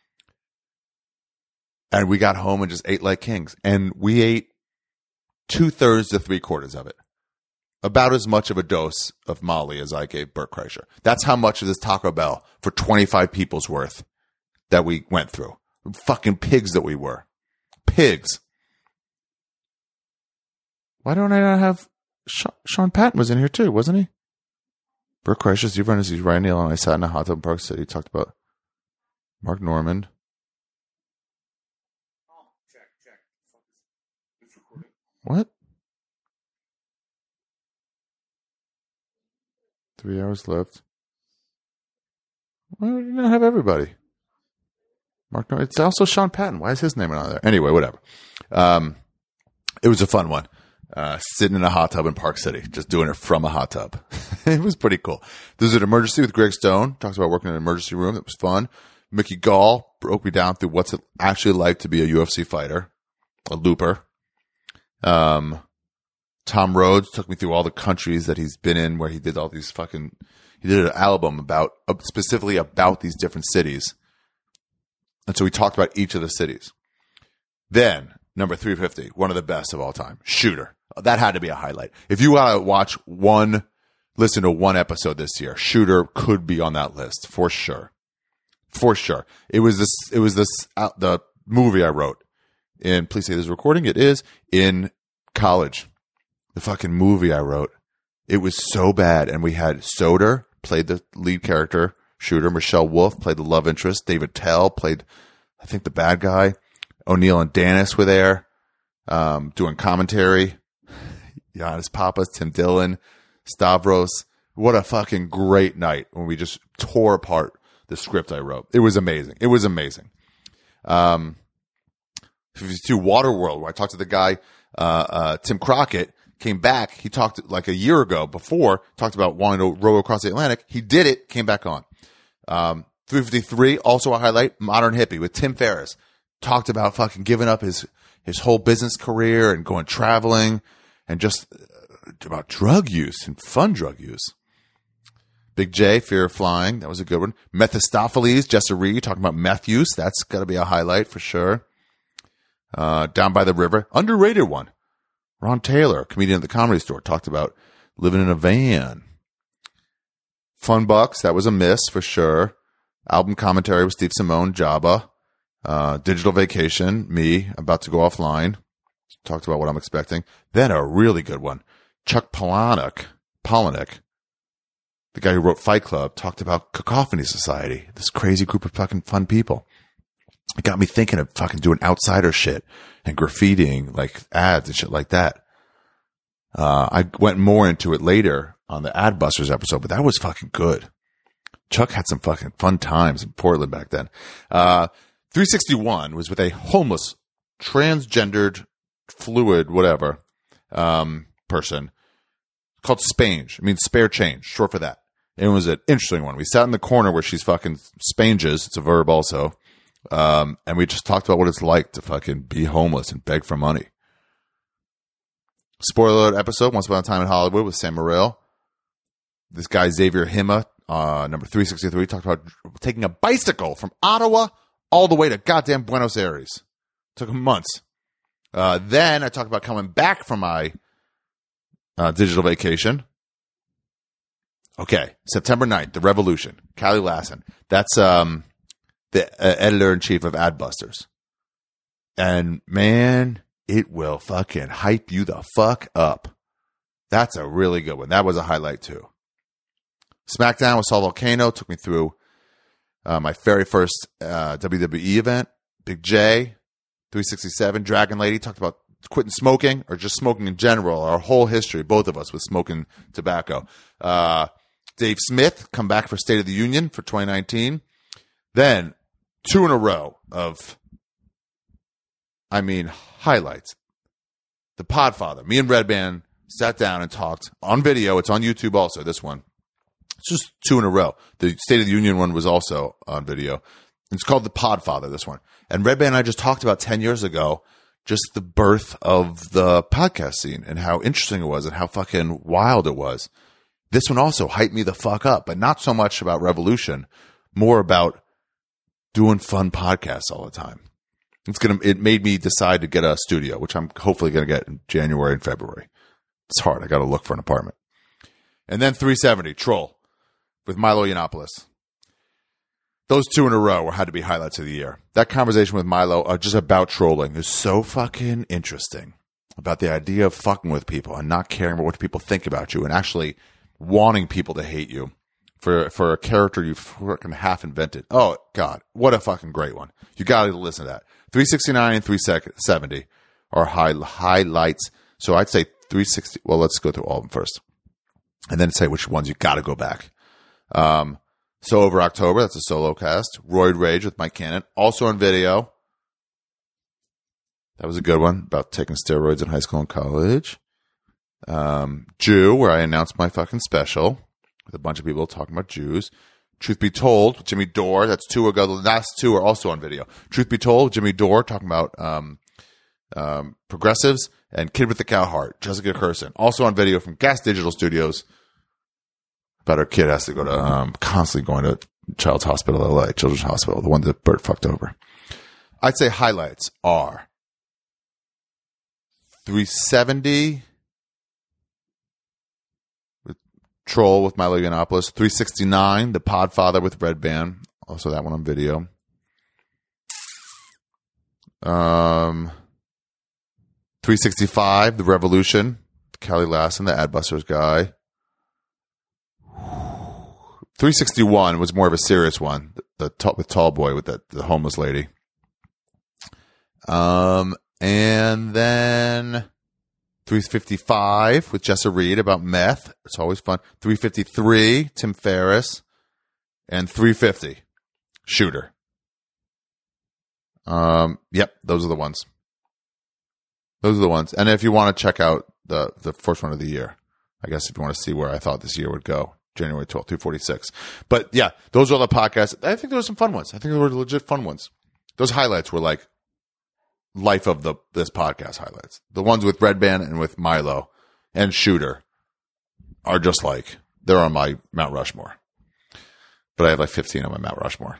And we got home and just ate like kings. And we ate two-thirds to three-quarters of it. About as much of a dose of Molly as I gave Bert Kreischer. That's how much of this Taco Bell for twenty-five people's worth that we went through. Fucking pigs that we were. Pigs. Why don't I not have... Sean, Sean Patton was in here too, wasn't he? Bert Kreischer, Steve Reynolds, Ryan Neal, and I sat in a hot tub in Park City, talked about Mark Normand. Oh, check, check. It's recording. What? Three hours left. Why would you not have everybody? Mark Normand. It's also Sean Patton. Why is his name not there? Anyway, whatever. Um, it was a fun one. Uh, sitting in a hot tub in Park City, just doing it from a hot tub. It was pretty cool. There's an emergency with Greg Stone. Talks about working in an emergency room. It was fun. Mickey Gall broke me down through what's it actually like to be a U F C fighter, a looper. Um, Tom Rhodes took me through all the countries that he's been in where he did all these fucking, he did an album about, uh, specifically about these different cities. And so we talked about each of the cities. Then, number three fifty, one of the best of all time, Shooter. That had to be a highlight. If you want to watch one, listen to one episode this year, Shooter could be on that list for sure. For sure. It was this, it was this, uh, the movie I wrote in, please say this recording, it is, in college. The fucking movie I wrote. It was so bad. And we had Soder played the lead character, Shooter. Michelle Wolf played the love interest. David Tell played, I think, the bad guy. O'Neill and Dennis were there, um, doing commentary. Giannis Papas, Tim Dillon, Stavros. What a fucking great night when we just tore apart the script I wrote. It was amazing. It was amazing. Um, fifty-two Waterworld, where I talked to the guy, uh, uh, Tim Crockett, came back. He talked like a year ago before, talked about wanting to row across the Atlantic. He did it, came back on. Um, three fifty-three, also a highlight, Modern Hippie with Tim Ferriss. Talked about fucking giving up his, his whole business career and going traveling and just uh, about drug use and fun drug use. Big J, Fear of Flying. That was a good one. Mephistopheles, Jessa Reed, talking about meth use. That's got to be a highlight for sure. Uh, Down by the River. Underrated one. Ron Taylor, comedian at the Comedy Store, talked about living in a van. Fun Bucks. That was a miss for sure. Album commentary with Steve Simone, Jabba. Uh, Digital Vacation, me, about to go offline. Talked about what I'm expecting. Then a really good one. Chuck Palahniuk, Palahniuk, the guy who wrote Fight Club, talked about Cacophony Society, this crazy group of fucking fun people. It got me thinking of fucking doing outsider shit and graffitiing, like ads and shit like that. Uh, I went more into it later on the Adbusters episode, but that was fucking good. Chuck had some fucking fun times in Portland back then. Uh, three sixty-one was with a homeless, transgendered, fluid, whatever, um, person called Spange. I mean, spare change, short for that. It was an interesting one. We sat in the corner where she's fucking spanges. It's a verb also. Um, and we just talked about what it's like to fucking be homeless and beg for money. Spoiler alert episode, Once Upon a Time in Hollywood with Sam Morril. This guy, Xavier Hima, uh, number three sixty-three, talked about taking a bicycle from Ottawa all the way to goddamn Buenos Aires. Took him months. Uh, then I talked about coming back from my uh, digital vacation. Okay, September ninth, The Revolution, Callie Lassen. That's um, the uh, editor-in-chief of Adbusters. And, man, it will fucking hype you the fuck up. That's a really good one. That was a highlight, too. SmackDown with Saul Volcano took me through uh, my very first uh, W W E event. Big J, three sixty-seven, Dragon Lady, talked about quitting smoking or just smoking in general. Our whole history, both of us, with smoking tobacco. Uh, Dave Smith, come back for State of the Union for twenty nineteen. Then, two in a row of, I mean, highlights. The Podfather. Me and Redban sat down and talked on video. It's on YouTube also, this one. It's just two in a row. The State of the Union one was also on video. It's called The Podfather, this one. And Redban and I just talked about ten years ago, just the birth of the podcast scene and how interesting it was and how fucking wild it was. This one also hyped me the fuck up, but not so much about Revolution, more about doing fun podcasts all the time. It's gonna. It made me decide to get a studio, which I'm hopefully going to get in January and February. It's hard. I got to look for an apartment. And then three seventy, Troll, with Milo Yiannopoulos. Those two in a row had to be highlights of the year. That conversation with Milo, uh, just about trolling, is so fucking interesting. About the idea of fucking with people and not caring about what people think about you and actually wanting people to hate you for for a character you've fucking half invented. Oh, God. What a fucking great one. You got to listen to that. three sixty-nine and three seventy are high, highlights. So I'd say three sixty. Well, let's go through all of them first. And then say which ones you got to go back. Um, so over October, that's a solo cast. Roid Rage with Mike Cannon, also on video. That was a good one about taking steroids in high school and college. Um, Jew, where I announced my fucking special with a bunch of people talking about Jews. Truth Be Told with Jimmy Dore. That's two ago. The last two are also on video. Truth Be Told, Jimmy Dore talking about um, um, progressives, and Kid with the Cow Heart, Jessica Kirsten, also on video from Gas Digital Studios. About her kid has to go to um, constantly going to Child's Hospital L A, Children's Hospital, the one that Bert fucked over. I'd say highlights are three seventy with Troll with Milo Yiannopoulos, three sixty-nine, The Podfather with Red Band, also that one on video. Um, three sixty-five, The Revolution, Callie Lassen, the Adbusters guy. three sixty-one was more of a serious one, the, the t- with Tall Boy with the, the homeless lady. Um, and then three fifty-five with Jessa Reed about meth. It's always fun. three fifty-three, Tim Ferriss. And three fifty, Shooter. Um, yep, those are the ones. Those are the ones. And if you want to check out the, the first one of the year, I guess if you want to see where I thought this year would go, January twelfth, two forty-six. But yeah, those are all the podcasts. I think there were some fun ones. I think there were legit fun ones. Those highlights were like life of the this podcast highlights. The ones with Red Band and with Milo and Shooter are just like, they're on my Mount Rushmore. But I have like fifteen on my Mount Rushmore.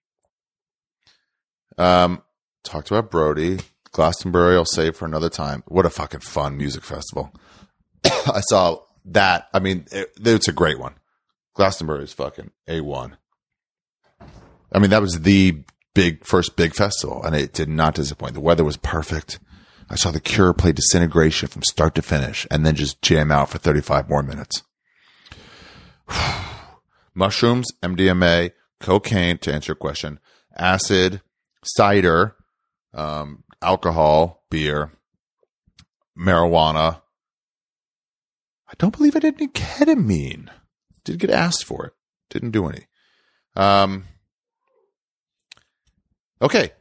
Um, talked about Brody. Glastonbury I'll save for another time. What a fucking fun music festival. I saw that. I mean, it, it's a great one. Glastonbury is fucking A one. I mean, that was the big, first big festival, and it did not disappoint. The weather was perfect. I saw The Cure play Disintegration from start to finish, and then just jam out for thirty-five more minutes. Mushrooms, M D M A, cocaine, to answer your question, acid, cider, um, alcohol, beer, marijuana. I don't believe I did any ketamine. Did get asked for it. Didn't do any. Um, okay.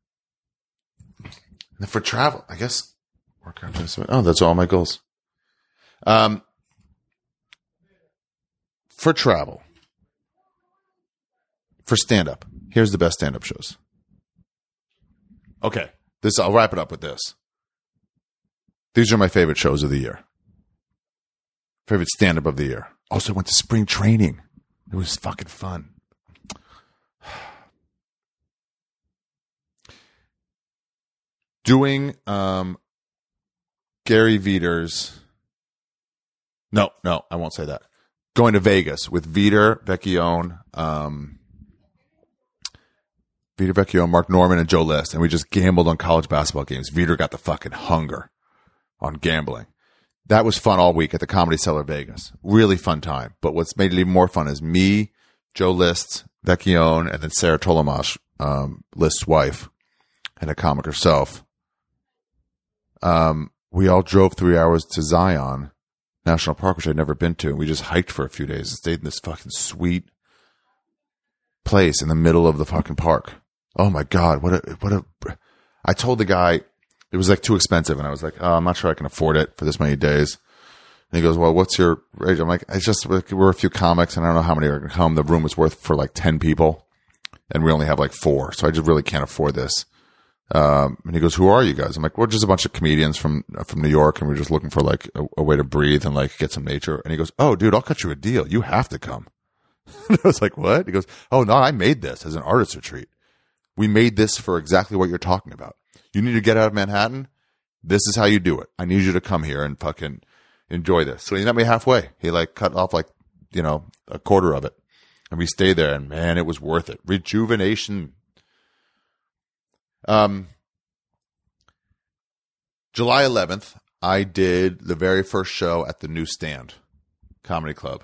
And for travel, I guess. Work out this. Oh, that's all my goals. Um, for travel, for stand-up, here's the best stand-up shows. Okay, this I'll wrap it up with this. These are my favorite shows of the year. Favorite stand-up of the year. Also went to spring training. It was fucking fun. Doing um, Gary Veter's. No, no, I won't say that. Going to Vegas with Veter, Vecchione, um, Veter, Vecchione, Mark Norman, and Joe List, and we just gambled on college basketball games. Veter got the fucking hunger on gambling. That was fun all week at the Comedy Cellar Vegas. Really fun time. But what's made it even more fun is me, Joe List, Vecchione, and then Sarah Tolomash, um, List's wife, and a comic herself. Um, we all drove three hours to Zion National Park, which I'd never been to. And we just hiked for a few days and stayed in this fucking sweet place in the middle of the fucking park. Oh my God. What a, what a, I told the guy it was like too expensive. And I was like, oh, I'm not sure I can afford it for this many days. And he goes, well, what's your rate? I'm like, it's just, we're a few comics and I don't know how many are going to come. The room was worth for like ten people and we only have like four. So I just really can't afford this. Um, and he goes, who are you guys? I'm like, we're just a bunch of comedians from, from New York. And we're just looking for like a, a way to breathe and like get some nature. And he goes, oh dude, I'll cut you a deal. You have to come. And I was like, what? He goes, oh no, I made this as an artist retreat. We made this for exactly what you're talking about. You need to get out of Manhattan. This is how you do it. I need you to come here and fucking enjoy this. So he met me halfway. He like cut off like, you know, a quarter of it. And we stayed there and man, it was worth it. Rejuvenation. Um, July eleventh, I did the very first show at the Newsstand Comedy Club.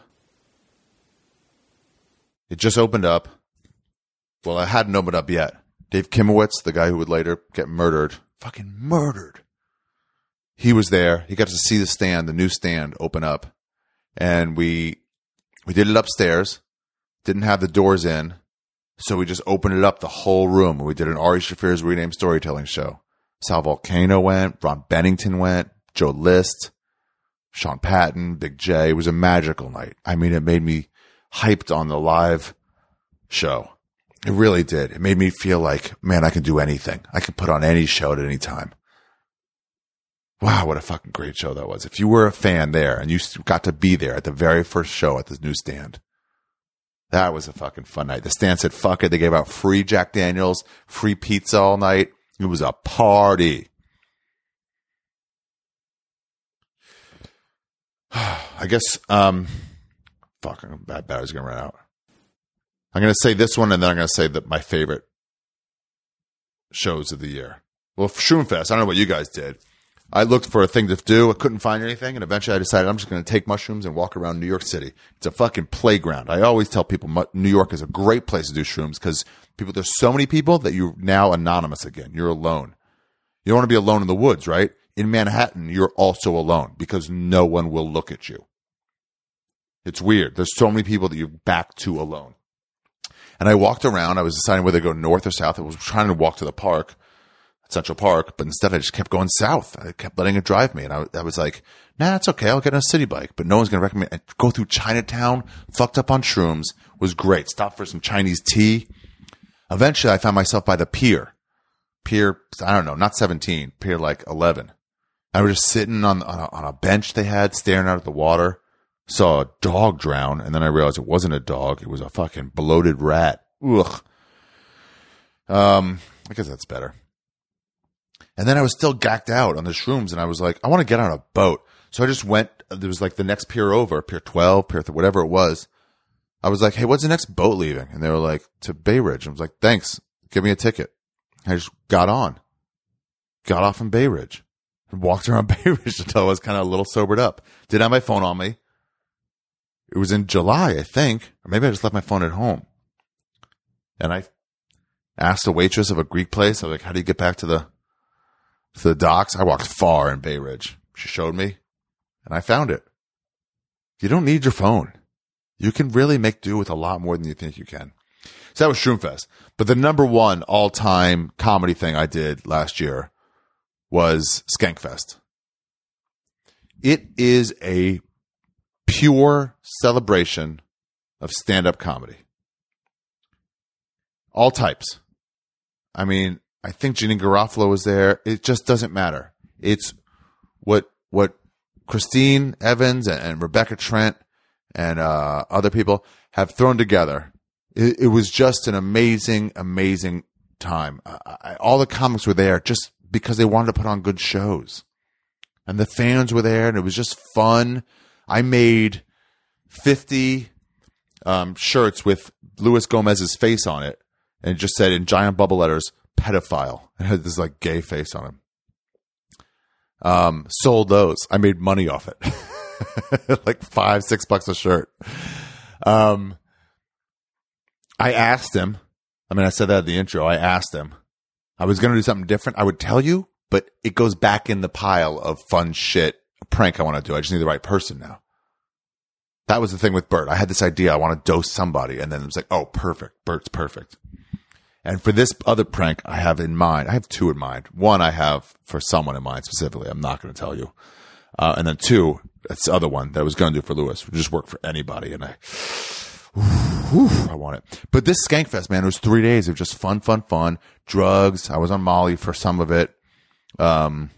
It just opened up. Well, I hadn't opened up yet. Dave Kimowitz, the guy who would later get murdered, fucking murdered. He was there. He got to see the stand, the Newsstand open up. And we, we did it upstairs. Didn't have the doors in. So we just opened it up, the whole room. We did an Ari Shaffir's Renamed Storytelling show. Sal Volcano went, Ron Bennington went, Joe List, Sean Patton, Big J. It was a magical night. I mean, it made me hyped on the live show. It really did. It made me feel like, man, I can do anything. I can put on any show at any time. Wow, what a fucking great show that was. If you were a fan there and you got to be there at the very first show at this Newsstand, that was a fucking fun night. The stand said, fuck it. They gave out free Jack Daniels, free pizza all night. It was a party. I guess, um, fuck, that battery's going to run out. I'm going to say this one and then I'm going to say that my favorite shows of the year. Well, Shroomfest, I don't know what you guys did. I looked for a thing to do. I couldn't find anything. And eventually I decided I'm just going to take mushrooms and walk around New York City. It's a fucking playground. I always tell people New York is a great place to do shrooms because people, there's so many people that you're now anonymous again. You're alone. You don't want to be alone in the woods, right? In Manhattan, you're also alone because no one will look at you. It's weird. There's so many people that you're back to alone. And I walked around. I was deciding whether to go north or south. I was trying to walk to the park. Central Park, but instead I just kept going south. I kept letting it drive me. And I, I was like, nah, it's okay. I'll get on a city bike, but no one's going to recommend it. Go through Chinatown, fucked up on shrooms, was great. Stopped for some Chinese tea. Eventually I found myself by the pier. Pier, I don't know, not seventeen, pier like eleven. I was just sitting on, on, a, on a bench they had, staring out at the water. Saw a dog drown, and then I realized it wasn't a dog. It was a fucking bloated rat. Ugh. Um, I guess that's better. And then I was still gacked out on the shrooms, and I was like, I want to get on a boat. So I just went, there was like the next pier over, pier twelve, pier, whatever it was. I was like, hey, what's the next boat leaving? And they were like, to Bay Ridge. I was like, thanks. Give me a ticket. I just got on. Got off in Bay Ridge. And walked around Bay Ridge until I was kind of a little sobered up. Didn't have my phone on me. It was in July, I think. Or maybe I just left my phone at home. And I asked the waitress of a Greek place, I was like, how do you get back to the to the docks? I walked far in Bay Ridge. She showed me, and I found it. You don't need your phone. You can really make do with a lot more than you think you can. So that was Shroomfest. But the number one all-time comedy thing I did last year was Skankfest. It is a pure celebration of stand-up comedy. All types. I mean, I think Janeane Garofalo was there. It just doesn't matter. It's what what Christine Evans and, and Rebecca Trent and uh, other people have thrown together. It, it was just an amazing, amazing time. I, I, all the comics were there just because they wanted to put on good shows. And the fans were there, and it was just fun. I made fifty um, shirts with Luis Gomez's face on it, and it just said in giant bubble letters, pedophile. It had this like gay face on him. Um, sold those. I made money off it. Like five, six bucks a shirt. Um, I asked him, I mean, I said that in the intro. I asked him, I was going to do something different. I would tell you, but it goes back in the pile of fun shit, a prank I want to do. I just need the right person now. That was the thing with Bert. I had this idea. I want to dose somebody. And then it was like, oh, perfect. Bert's perfect. And for this other prank I have in mind, I have two in mind. One I have for someone in mind specifically. I'm not going to tell you. Uh, and then two, that's the other one that I was going to do for Lewis. Would just work for anybody. And I, whew, I want it. But this Skankfest, man, it was three days of just fun, fun, fun. Drugs. I was on Molly for some of it. Um,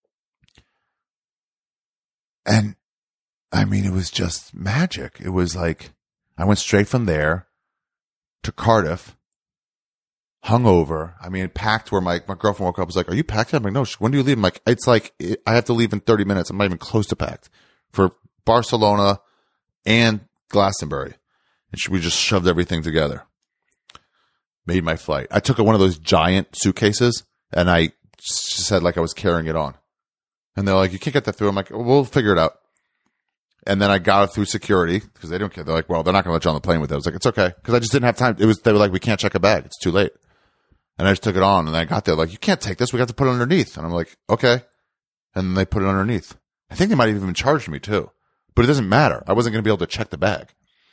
and I mean, it was just magic. It was like, I went straight from there to Cardiff, hungover. I mean, packed where my, my girlfriend woke up, was like, are you packed? I'm like, no, when do you leave? I'm like, it's like, it, I have to leave in thirty minutes. I'm not even close to packed for Barcelona and Glastonbury. And she, we just shoved everything together. Made my flight. I took one of those giant suitcases and I said like I was carrying it on. And they're like, you can't get that through. I'm like, we'll figure it out. And then I got it through security because they don't care. They're like, well, they're not going to let you on the plane with it. I was like, it's okay. Because I just didn't have time. It was, they were like, we can't check a bag. It's too late. And I just took it on. And I got there like, you can't take this. We got to put it underneath. And I'm like, okay. And then they put it underneath. I think they might have even charged me too. But it doesn't matter. I wasn't going to be able to check the bag.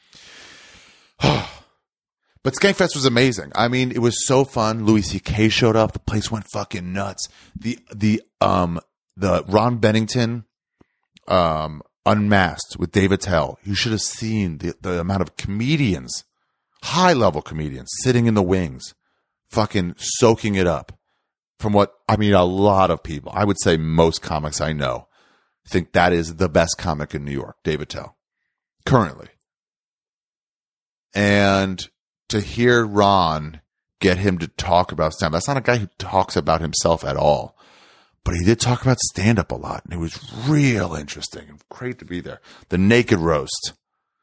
But Skankfest was amazing. I mean, it was so fun. Louis C K showed up. The place went fucking nuts. The, the, um, the Ron Bennington, um, Unmasked with Dave Attell. You should have seen the, the amount of comedians, high level comedians sitting in the wings, fucking soaking it up. From what, I mean, a lot of people, I would say most comics I know think that is the best comic in New York, Dave Attell, currently. And to hear Ron get him to talk about stand-up, that's not a guy who talks about himself at all. But he did talk about stand-up a lot, and it was real interesting and great to be there. The Naked Roast.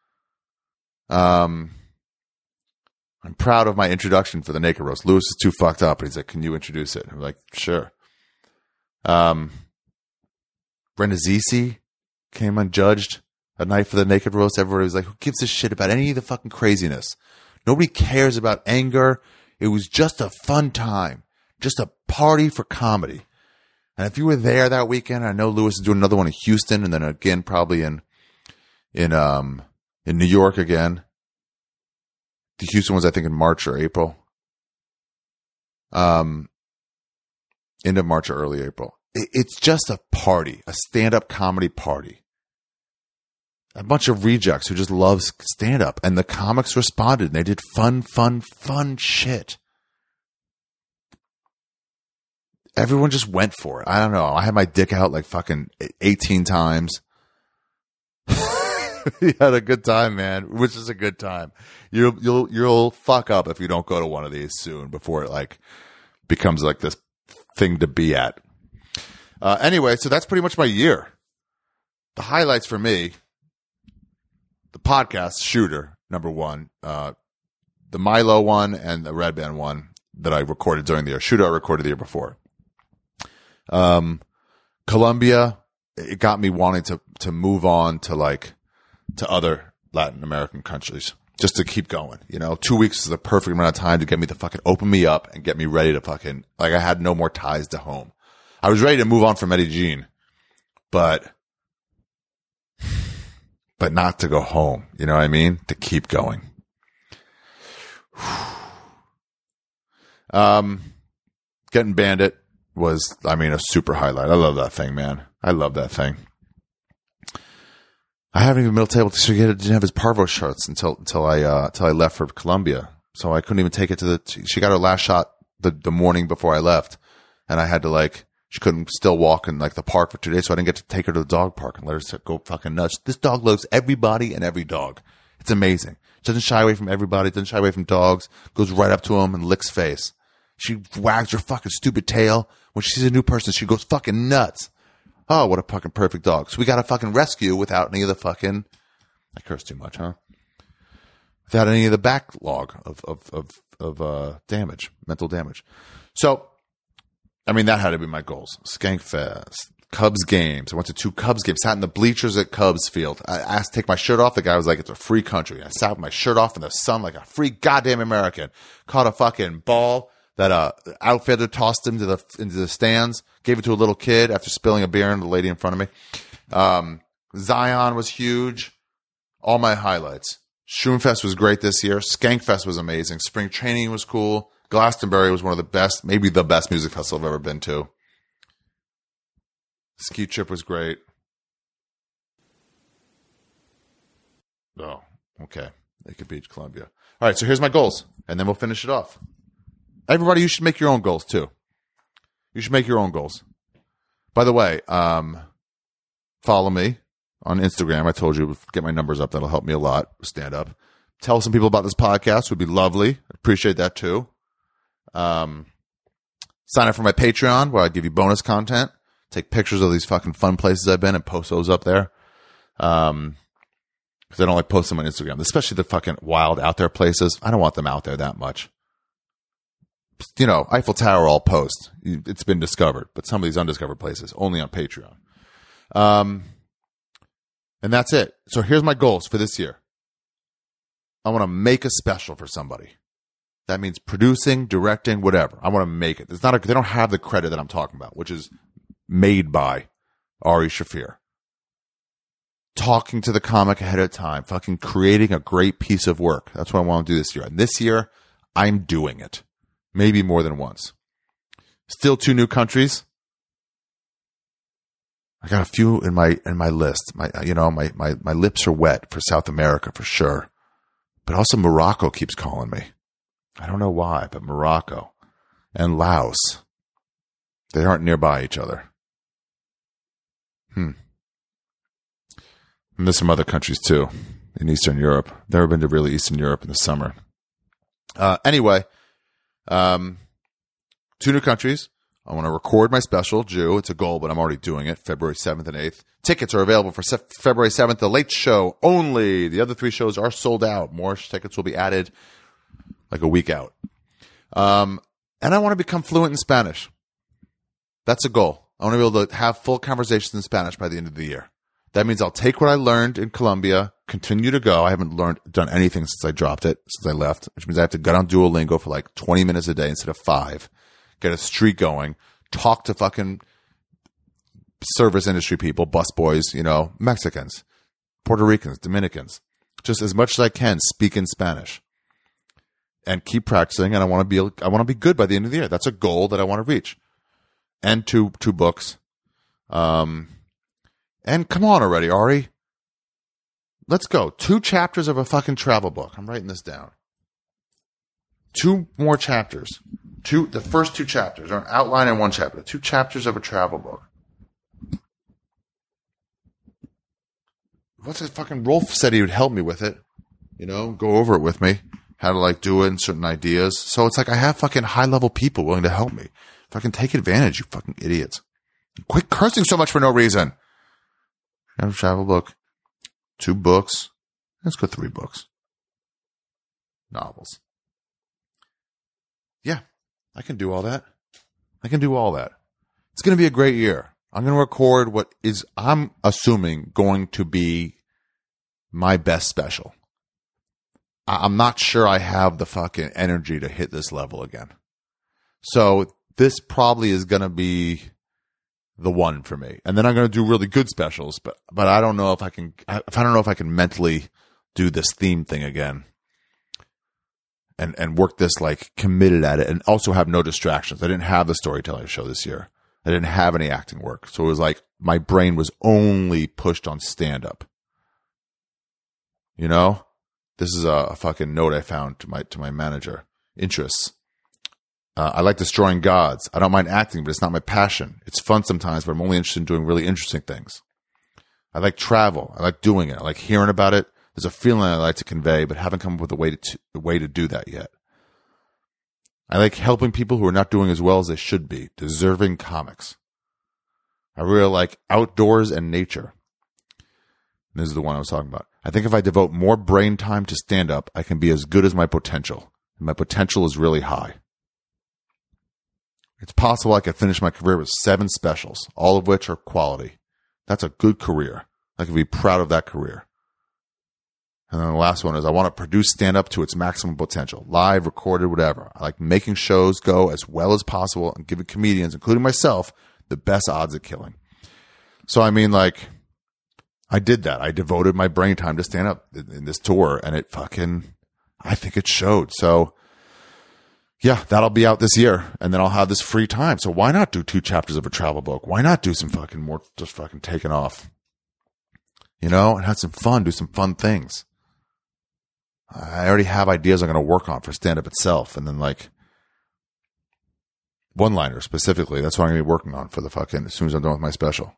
Um, I'm proud of my introduction for the Naked Roast. Lewis is too fucked up, and he's like, can you introduce it? I'm like, sure. Um, Brenda Zisi came unjudged a night for the Naked Roast. Everybody was like, who gives a shit about any of the fucking craziness? Nobody cares about anger. It was just a fun time. Just a party for comedy. And if you were there that weekend, I know Lewis is doing another one in Houston, and then again probably in in um in New York again. The Houston was, I think, in March or April. Um, end of March or early April. It, it's just a party, a stand-up comedy party. A bunch of rejects who just love stand-up, and the comics responded. And they did fun, fun, fun shit. Everyone just went for it. I don't know. I had my dick out like fucking eighteen times. You had a good time, man, which is a good time. You'll, you'll, you'll fuck up if you don't go to one of these soon before it like becomes like this thing to be at. Uh, anyway, so that's pretty much my year. The highlights for me, the podcast Shooter, number one, uh, the Milo one and the Red Band one that I recorded during the year. Shooter I recorded the year before. Um, Colombia, it got me wanting to, to move on to like, to other Latin American countries just to keep going. You know, two weeks is the perfect amount of time to get me to fucking open me up and get me ready to fucking, like I had no more ties to home. I was ready to move on from Medellin, but, but not to go home. You know what I mean? To keep going. Um, getting Bandit was, I mean, a super highlight. I love that thing, man. I love that thing. I haven't even been able to get it. Didn't have his Parvo shirts until until I uh, until I left for Colombia, so I couldn't even take it to the. She got her last shot the the morning before I left, and I had to like She couldn't still walk in like the park for two days, so I didn't get to take her to the dog park and let her sit- go fucking nuts. This dog loves everybody and every dog. It's amazing. She doesn't shy away from everybody, doesn't shy away from dogs, goes right up to them and licks face. She wags her fucking stupid tail. When she sees a new person, she goes fucking nuts. Oh, what a fucking perfect dog. So we got a fucking rescue without any of the fucking, I curse too much, huh? Without any of the backlog of, of, of, of, uh, damage, mental damage. So, I mean, that had to be my goals. Skankfest, Cubs games. I went to two Cubs games, sat in the bleachers at Cubs Field. I asked to take my shirt off. The guy was like, it's a free country. I sat with my shirt off in the sun like a free goddamn American. Caught a fucking ball that a outfielder tossed into the into the stands. Gave it to a little kid after spilling a beer on the lady in front of me. Um, Zion was huge. All my highlights. Shroomfest was great this year. Skankfest was amazing. Spring training was cool. Glastonbury was one of the best, maybe the best music festival I've ever been to. Ski trip was great. Oh, okay. Naked Beach, Columbia. All right, so here's my goals, and then we'll finish it off. Everybody, you should make your own goals, too. You should make your own goals. By the way, um, follow me on Instagram. I told you, get my numbers up. That'll help me a lot. Stand up. Tell some people about this podcast. Would be lovely. Appreciate that, too. Um, sign up for my Patreon where I give you bonus content, take pictures of these fucking fun places I've been and post those up there. Um, cause I don't like posting them on Instagram, especially the fucking wild out there places. I don't want them out there that much. You know, Eiffel Tower, I'll post. It's been discovered, but some of these undiscovered places only on Patreon. Um, and that's it. So here's my goals for this year. I want to make a special for somebody. That means producing, directing, whatever. I want to make it. It's not a, they don't have the credit that I'm talking about, which is made by Ari Shafir. Talking to the comic ahead of time, fucking creating a great piece of work. That's what I want to do this year. And this year, I'm doing it. Maybe more than once. Still two new countries. I got a few in my in my list. My you know, my, my, my lips are wet for South America for sure. But also Morocco keeps calling me. I don't know why, but Morocco and Laos, they aren't nearby each other. Hmm. And there's some other countries too in Eastern Europe. Never been to really Eastern Europe in the summer. Uh, anyway, um, two new countries. I want to record my special, Jew. It's a goal, but I'm already doing it. February seventh and eighth. Tickets are available for se- February seventh, the late show only. The other three shows are sold out. More tickets will be added like a week out. Um, and I want to become fluent in Spanish. That's a goal. I want to be able to have full conversations in Spanish by the end of the year. That means I'll take what I learned in Colombia, continue to go. I haven't learned, done anything since I dropped it, since I left, which means I have to get on Duolingo for like twenty minutes a day instead of five, get a streak going, talk to fucking service industry people, busboys, you know, Mexicans, Puerto Ricans, Dominicans, just as much as I can speak in Spanish. And keep practicing, and I want to be I want to be good by the end of the year. That's a goal that I want to reach. And two two books. Um, and come on already, Ari. Let's go. Two chapters of a fucking travel book. I'm writing this down. Two more chapters. Two the first two chapters are an outline in one chapter. Two chapters of a travel book. What's it fucking Rolf said he would help me with it. You know, go over it with me. How to like do it and certain ideas. So it's like I have fucking high level people willing to help me. Fucking take advantage, you fucking idiots. Quit cursing so much for no reason. I have a travel book. Two books. Let's go three books. Novels. Yeah, I can do all that. I can do all that. It's going to be a great year. I'm going to record what is, I'm assuming, going to be my best special. I'm not sure I have the fucking energy to hit this level again. So this probably is going to be the one for me. And then I'm going to do really good specials, but, but I don't know if I can, if I don't know if I can mentally do this theme thing again and, and work this like committed at it and also have no distractions. I didn't have the storytelling show this year. I didn't have any acting work. So it was like my brain was only pushed on stand up. You know? This is a, a fucking note I found to my to my manager. Interests. Uh, I like destroying gods. I don't mind acting, but it's not my passion. It's fun sometimes, but I'm only interested in doing really interesting things. I like travel. I like doing it. I like hearing about it. There's a feeling I like to convey, but haven't come up with a way to, a way to do that yet. I like helping people who are not doing as well as they should be, deserving comics. I really like outdoors and nature. And this is the one I was talking about. I think if I devote more brain time to stand-up, I can be as good as my potential. And my potential is really high. It's possible I could finish my career with seven specials, all of which are quality. That's a good career. I could be proud of that career. And then the last one is I want to produce stand-up to its maximum potential. Live, recorded, whatever. I like making shows go as well as possible and giving comedians, including myself, the best odds at killing. So, I mean, like, I did that. I devoted my brain time to stand up in this tour, and it fucking, I think it showed. So, yeah, that'll be out this year, and then I'll have this free time. So why not do two chapters of a travel book? Why not do some fucking more, just fucking taking off? You know, and have some fun, do some fun things. I already have ideas I'm going to work on for stand-up itself, and then, like, one-liner specifically. That's what I'm going to be working on for the fucking, as soon as I'm done with my special.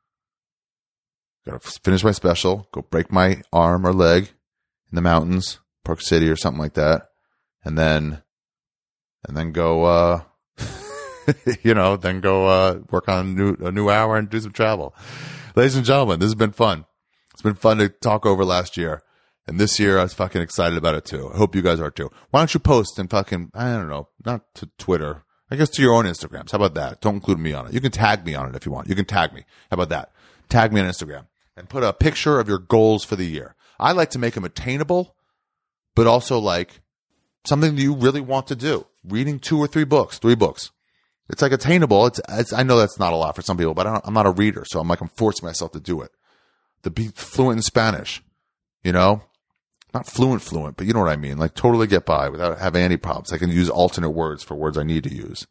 Got to finish my special, go break my arm or leg in the mountains, Park City or something like that, and then... And then go, uh, you know, then go uh, work on a new, a new hour and do some travel. Ladies and gentlemen, this has been fun. It's been fun to talk over last year. And this year, I was fucking excited about it, too. I hope you guys are, too. Why don't you post and fucking, I don't know, not to Twitter. I guess to your own Instagrams. How about that? Don't include me on it. You can tag me on it if you want. You can tag me. How about that? Tag me on Instagram. And put a picture of your goals for the year. I like to make them attainable, but also, like, something that you really want to do. Reading two or three books, three books. It's like attainable. It's, it's I know that's not a lot for some people, but I don't, I'm not a reader, so I'm like I'm forcing myself to do it. To be fluent in Spanish, you know, not fluent, fluent, but you know what I mean. Like totally get by without having any problems. I can use alternate words for words I need to use.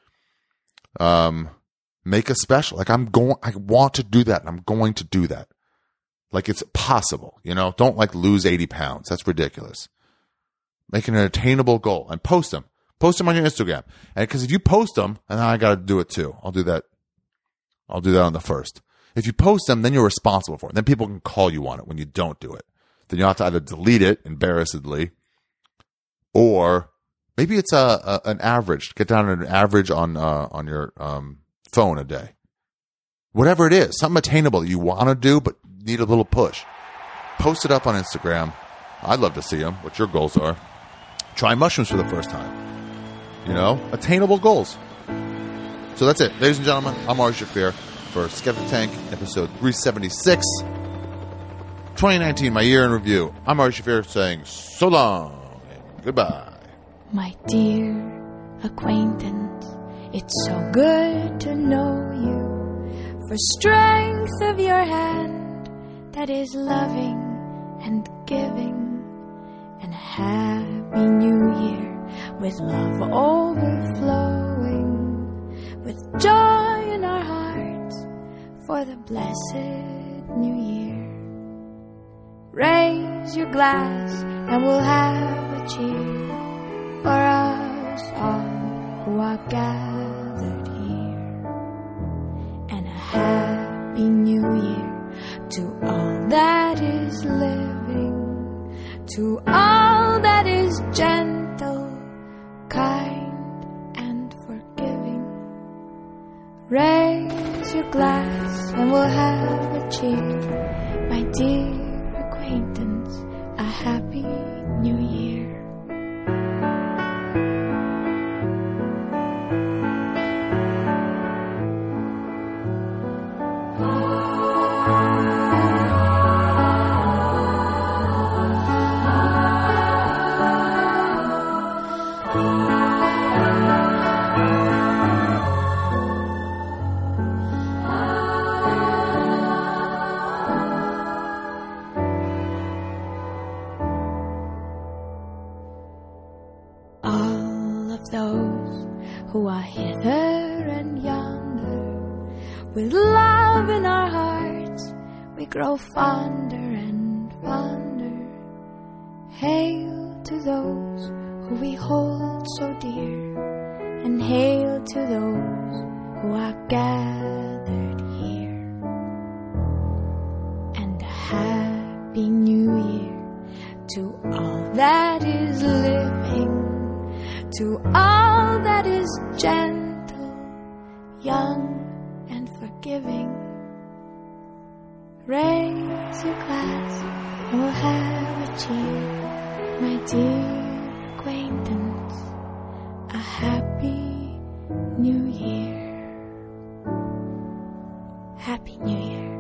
Um, make a special. Like I'm going. I want to do that, and I'm going to do that. Like it's possible, you know. Don't like lose eighty pounds. That's ridiculous. Make an attainable goal and post them. Post them on your Instagram. And because if you post them, and I got to do it too. I'll do that. I'll do that on the first. If you post them, then you're responsible for it. Then people can call you on it when you don't do it. Then you have to either delete it embarrassedly, or maybe it's a, a an average. Get down to an average on uh, on your um, phone a day. Whatever it is, something attainable that you want to do but need a little push. Post it up on Instagram. I'd love to see them. What your goals are. Try mushrooms for the first time. You know, attainable goals. So that's it. Ladies and gentlemen, I'm Ari Shaffir for Skeptic Tank, episode three seventy-six. twenty nineteen, my year in review. I'm Ari Shaffir saying so long and goodbye. My dear acquaintance, it's so good to know you. For strength of your hand that is loving and giving. And a happy new year with love overflowing, with joy in our hearts for the blessed new year. Raise your glass and we'll have a cheer for us all who are gathered here. And a happy new year to all that is living, to all that is gentle, kind, and forgiving. Raise your glass and we'll have a cheer, my dear acquaintance, a happy new year. Who are hither and yonder, with love in our hearts, we grow fonder and fonder. Hail to those who we hold so dear, and hail to those who are gathered here. And a happy new year to all that is living, to all that is gentle, young and forgiving. Raise your glass and we'll have a cheer, my dear acquaintance. A happy new year. Happy New Year.